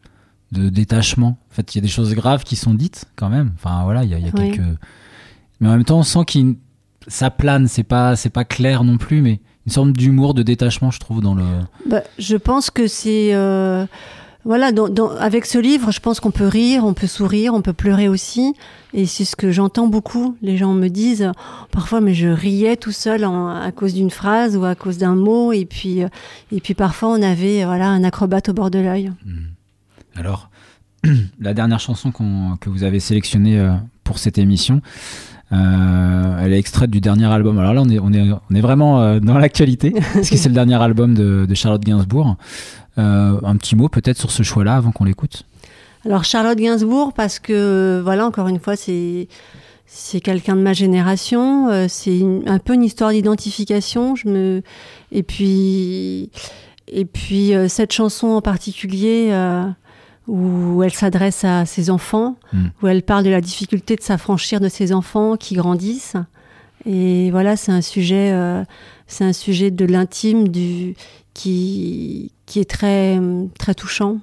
[SPEAKER 2] de détachement. En fait, il y a des choses graves qui sont dites quand même. Enfin voilà, il y a, il y a
[SPEAKER 1] Oui.
[SPEAKER 2] quelques. Mais en même temps, on sent qu'il ça plane. C'est pas c'est pas clair non plus, mais une sorte d'humour, de détachement, je trouve dans le.
[SPEAKER 1] Bah, je pense que c'est... euh, Voilà, dans, dans, avec ce livre, je pense qu'on peut rire, on peut sourire, on peut pleurer aussi. Et c'est ce que j'entends beaucoup. Les gens me disent, parfois, mais je riais tout seul en, à cause d'une phrase ou à cause d'un mot. Et puis, euh, et puis parfois, on avait voilà, un acrobate au bord de l'œil.
[SPEAKER 2] Alors, la dernière chanson qu'on, que vous avez sélectionnée euh, pour cette émission, euh, elle est extraite du dernier album. Alors là, on est, on est, on est vraiment euh, dans l'actualité, parce que c'est le dernier album de, de Charlotte Gainsbourg. Euh, un petit mot peut-être sur ce choix-là avant qu'on l'écoute.
[SPEAKER 1] Alors Charlotte Gainsbourg, parce que voilà, encore une fois, c'est c'est quelqu'un de ma génération. Euh, c'est une, un peu une histoire d'identification. Je me et puis et puis euh, cette chanson en particulier euh, où elle s'adresse à ses enfants, mmh. où elle parle de la difficulté de s'affranchir de ses enfants qui grandissent. Et voilà, c'est un sujet, euh, c'est un sujet de l'intime du qui qui est très très touchant.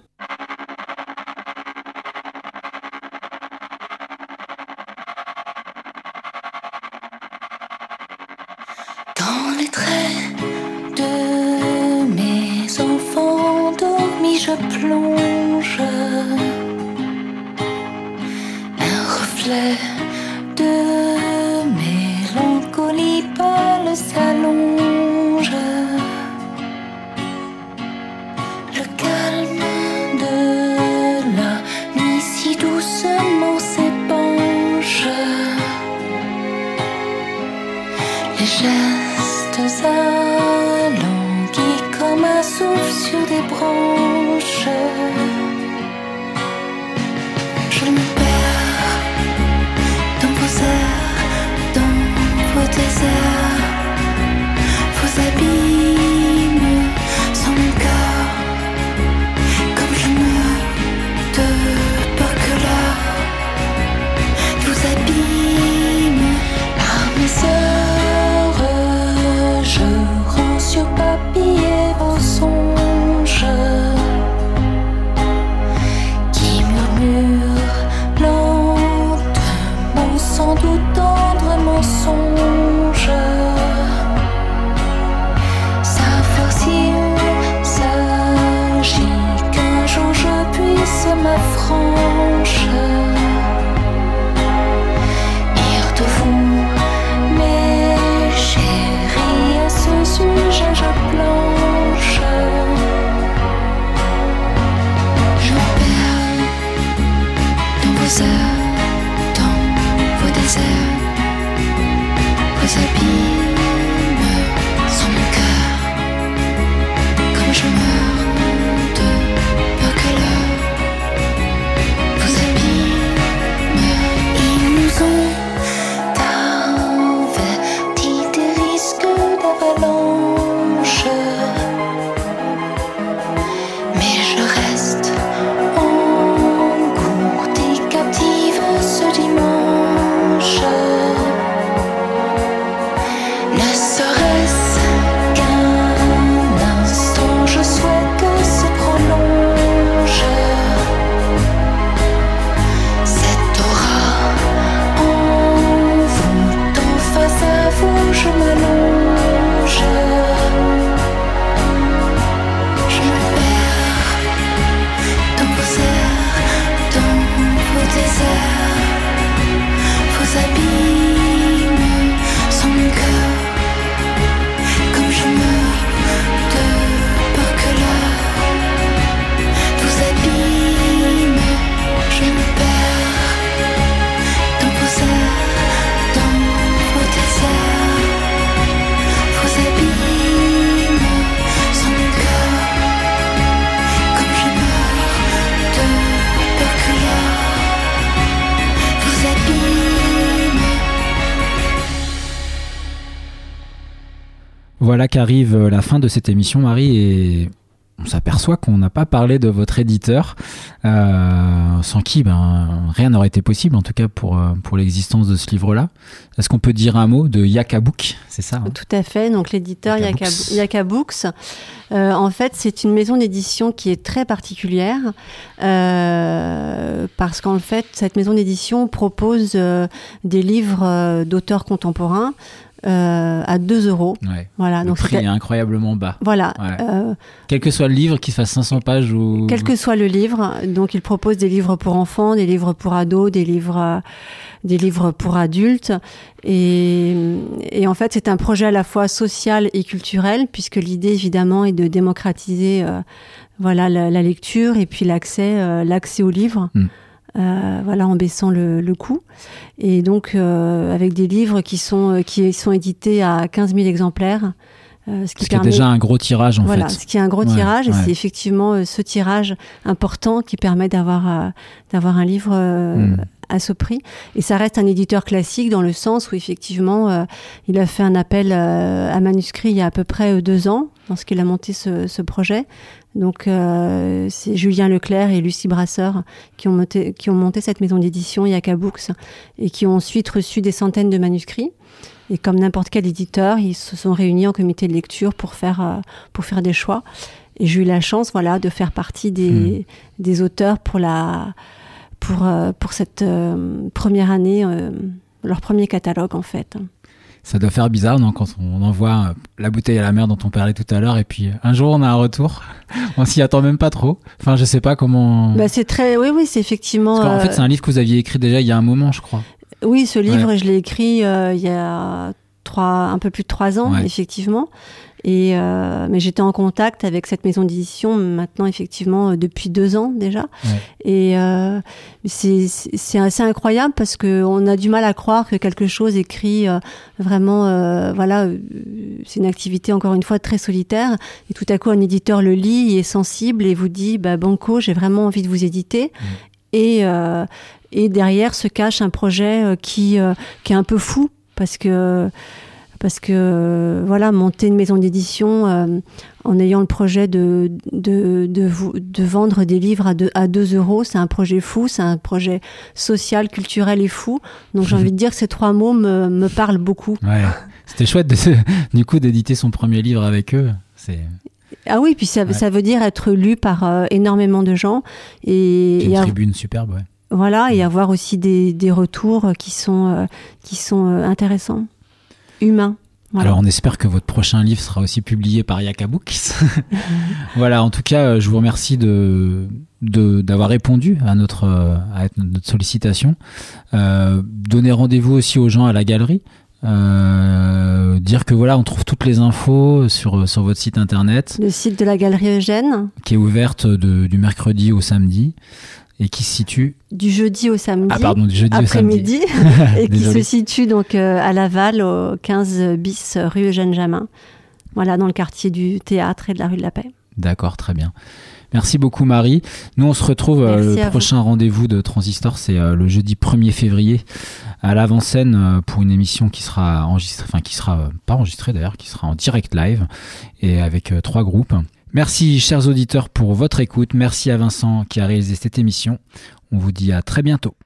[SPEAKER 6] Dans les traits de mes enfants endormis, je plonge. Un reflet de mélancolie pâle s'allonge. Le calme de la nuit si doucement s'épanche. Les gestes alanguis comme un souffle sur des branches. Je me perds dans vos airs, dans vos déserts, vos abîmes sans mon cœur. Comme je meurs de peur que l'heure vous abîme. Par mes heures, je rends sur papier vos songes qui murmurent lentement, sans doute tendrement songe. Savoir si il s'agit qu'un jour je puisse m'affranchir de vous, mes chéris, à ce sujet je planche. Je me perds dans vos heures, dans vos déserts, vos abîmes sans mon cœur. Comme je meurs de peur que l'heure vous abîme. Ils nous ont d'avalanche, mais je reste engourdie, captive ce dimanche. Ne serait-ce qu'un instant, je souhaite que se prolonge cette aura envoûtant. Face à vous, je m'allonge. Vos abîmes sans mon cœur. Comme je meurs de peur que l'heure vous abîme. Je me perds dans vos airs, dans vos déserts. Vos abîmes sans mon cœur. Comme je meurs de peur que l'heure vous abîme.
[SPEAKER 2] Voilà qu'arrive la fin de cette émission, Marie, et on s'aperçoit qu'on n'a pas parlé de votre éditeur, euh, sans qui ben, rien n'aurait été possible, en tout cas pour, pour l'existence de ce livre-là. Est-ce qu'on peut dire un mot de Yaka Book, c'est ça hein?
[SPEAKER 1] Tout à fait, donc l'éditeur
[SPEAKER 2] Yaka
[SPEAKER 1] Yaka,
[SPEAKER 2] Books.
[SPEAKER 1] Yaka Books. Euh, en fait, c'est une maison d'édition qui est très particulière, euh, parce qu'en fait, cette maison d'édition propose euh, des livres euh, d'auteurs contemporains, Euh, à deux euros.
[SPEAKER 2] Ouais.
[SPEAKER 1] Voilà,
[SPEAKER 2] le
[SPEAKER 1] donc
[SPEAKER 2] prix
[SPEAKER 1] c'est
[SPEAKER 2] est incroyablement bas.
[SPEAKER 1] Voilà.
[SPEAKER 2] Ouais.
[SPEAKER 1] Euh,
[SPEAKER 2] Quel que soit le livre, qu'il fasse cinq cents pages ou...
[SPEAKER 1] Quel que soit le livre, donc il propose des livres pour enfants, des livres pour ados, des livres, euh, des livres pour adultes. Et, et en fait, c'est un projet à la fois social et culturel, puisque l'idée, évidemment, est de démocratiser euh, voilà, la, la lecture et puis l'accès, euh, l'accès aux livres. Mm. Euh, voilà, en baissant le, le coût. Et donc, euh, avec des livres qui sont, qui sont édités à quinze mille exemplaires. Euh, ce qui,
[SPEAKER 2] ce qui
[SPEAKER 1] permet...
[SPEAKER 2] est déjà un gros tirage, en
[SPEAKER 1] voilà,
[SPEAKER 2] fait.
[SPEAKER 1] Ce qui est un gros
[SPEAKER 2] ouais,
[SPEAKER 1] tirage.
[SPEAKER 2] Ouais.
[SPEAKER 1] Et c'est effectivement euh, ce tirage important qui permet d'avoir, euh, d'avoir un livre euh, mmh. à ce prix. Et ça reste un éditeur classique dans le sens où, effectivement, euh, il a fait un appel euh, à manuscrits il y a à peu près euh, deux ans, lorsqu'il a monté ce, ce projet. Donc, euh, c'est Julien Leclerc et Lucie Brasseur qui ont monté, qui ont monté cette maison d'édition, Yaka Books, et qui ont ensuite reçu des centaines de manuscrits. Et comme n'importe quel éditeur, ils se sont réunis en comité de lecture pour faire, euh, pour faire des choix. Et j'ai eu la chance, voilà, de faire partie des, mmh. des auteurs pour, la, pour, euh, pour cette euh, première année, euh, leur premier catalogue, en fait.
[SPEAKER 2] Ça doit faire bizarre, non, quand on envoie la bouteille à la mer dont on parlait tout à l'heure, et puis un jour on a un retour. On s'y attend même pas trop. Enfin, je sais pas comment.
[SPEAKER 1] Bah, c'est très, oui, oui, c'est effectivement.
[SPEAKER 2] Parce qu'en
[SPEAKER 1] euh...
[SPEAKER 2] fait, c'est un livre que vous aviez écrit déjà il y a un moment, je crois.
[SPEAKER 1] Oui, ce livre,
[SPEAKER 2] ouais.
[SPEAKER 1] je l'ai écrit euh, il y a trois, un peu plus de trois ans, ouais. effectivement. Et euh, mais j'étais en contact avec cette maison d'édition maintenant, effectivement, euh, depuis deux ans déjà. Ouais. Et euh, c'est, c'est assez incroyable parce qu'on a du mal à croire que quelque chose écrit euh, vraiment, euh, voilà, euh, c'est une activité encore une fois très solitaire. Et tout à coup, un éditeur le lit, il est sensible et vous dit, bah, Banco, j'ai vraiment envie de vous éditer. Mmh. Et, euh, et derrière se cache un projet euh, qui, euh, qui est un peu fou parce que Parce que, euh, voilà, monter une maison d'édition euh, en ayant le projet de, de, de, de vendre des livres à deux, à deux euros, c'est un projet fou, c'est un projet social, culturel et fou. Donc j'ai envie de dire que ces trois mots me, me parlent beaucoup.
[SPEAKER 2] Ouais, c'était chouette de, du coup d'éditer son premier livre avec eux. C'est...
[SPEAKER 1] Ah oui, puis ça, ouais. ça veut dire être lu par euh, énormément de gens. Et,
[SPEAKER 2] une
[SPEAKER 1] et
[SPEAKER 2] tribune av- superbe, ouais.
[SPEAKER 1] Voilà, et avoir aussi des, des retours qui sont, euh, qui sont euh, intéressants. Humain.
[SPEAKER 2] Voilà. Alors on espère que votre prochain livre sera aussi publié par Yaka Books. Voilà, en tout cas, je vous remercie de, de, d'avoir répondu à notre, à notre sollicitation. Euh, donner rendez-vous aussi aux gens à la galerie. Euh, dire que voilà, on trouve toutes les infos sur, sur votre site internet.
[SPEAKER 1] Le site de la Galerie Eugène.
[SPEAKER 2] Qui est ouverte de, du mercredi au samedi. Et qui se situe
[SPEAKER 1] du jeudi au samedi,
[SPEAKER 2] ah, pardon, du jeudi
[SPEAKER 1] après-midi,
[SPEAKER 2] au samedi.
[SPEAKER 1] et qui se situe donc euh, à Laval, au quinze bis rue Eugène Jamin, voilà, dans le quartier du théâtre et de la rue de la Paix.
[SPEAKER 2] D'accord, très bien. Merci beaucoup Marie. Nous on se retrouve, euh, le prochain vous. rendez-vous de Transistor, c'est euh, le jeudi premier février à l'avant-scène euh, pour une émission qui sera enregistrée, enfin qui sera euh, pas enregistrée d'ailleurs, qui sera en direct live et avec euh, trois groupes. Merci chers auditeurs pour votre écoute. Merci à Vincent qui a réalisé cette émission. On vous dit à très bientôt.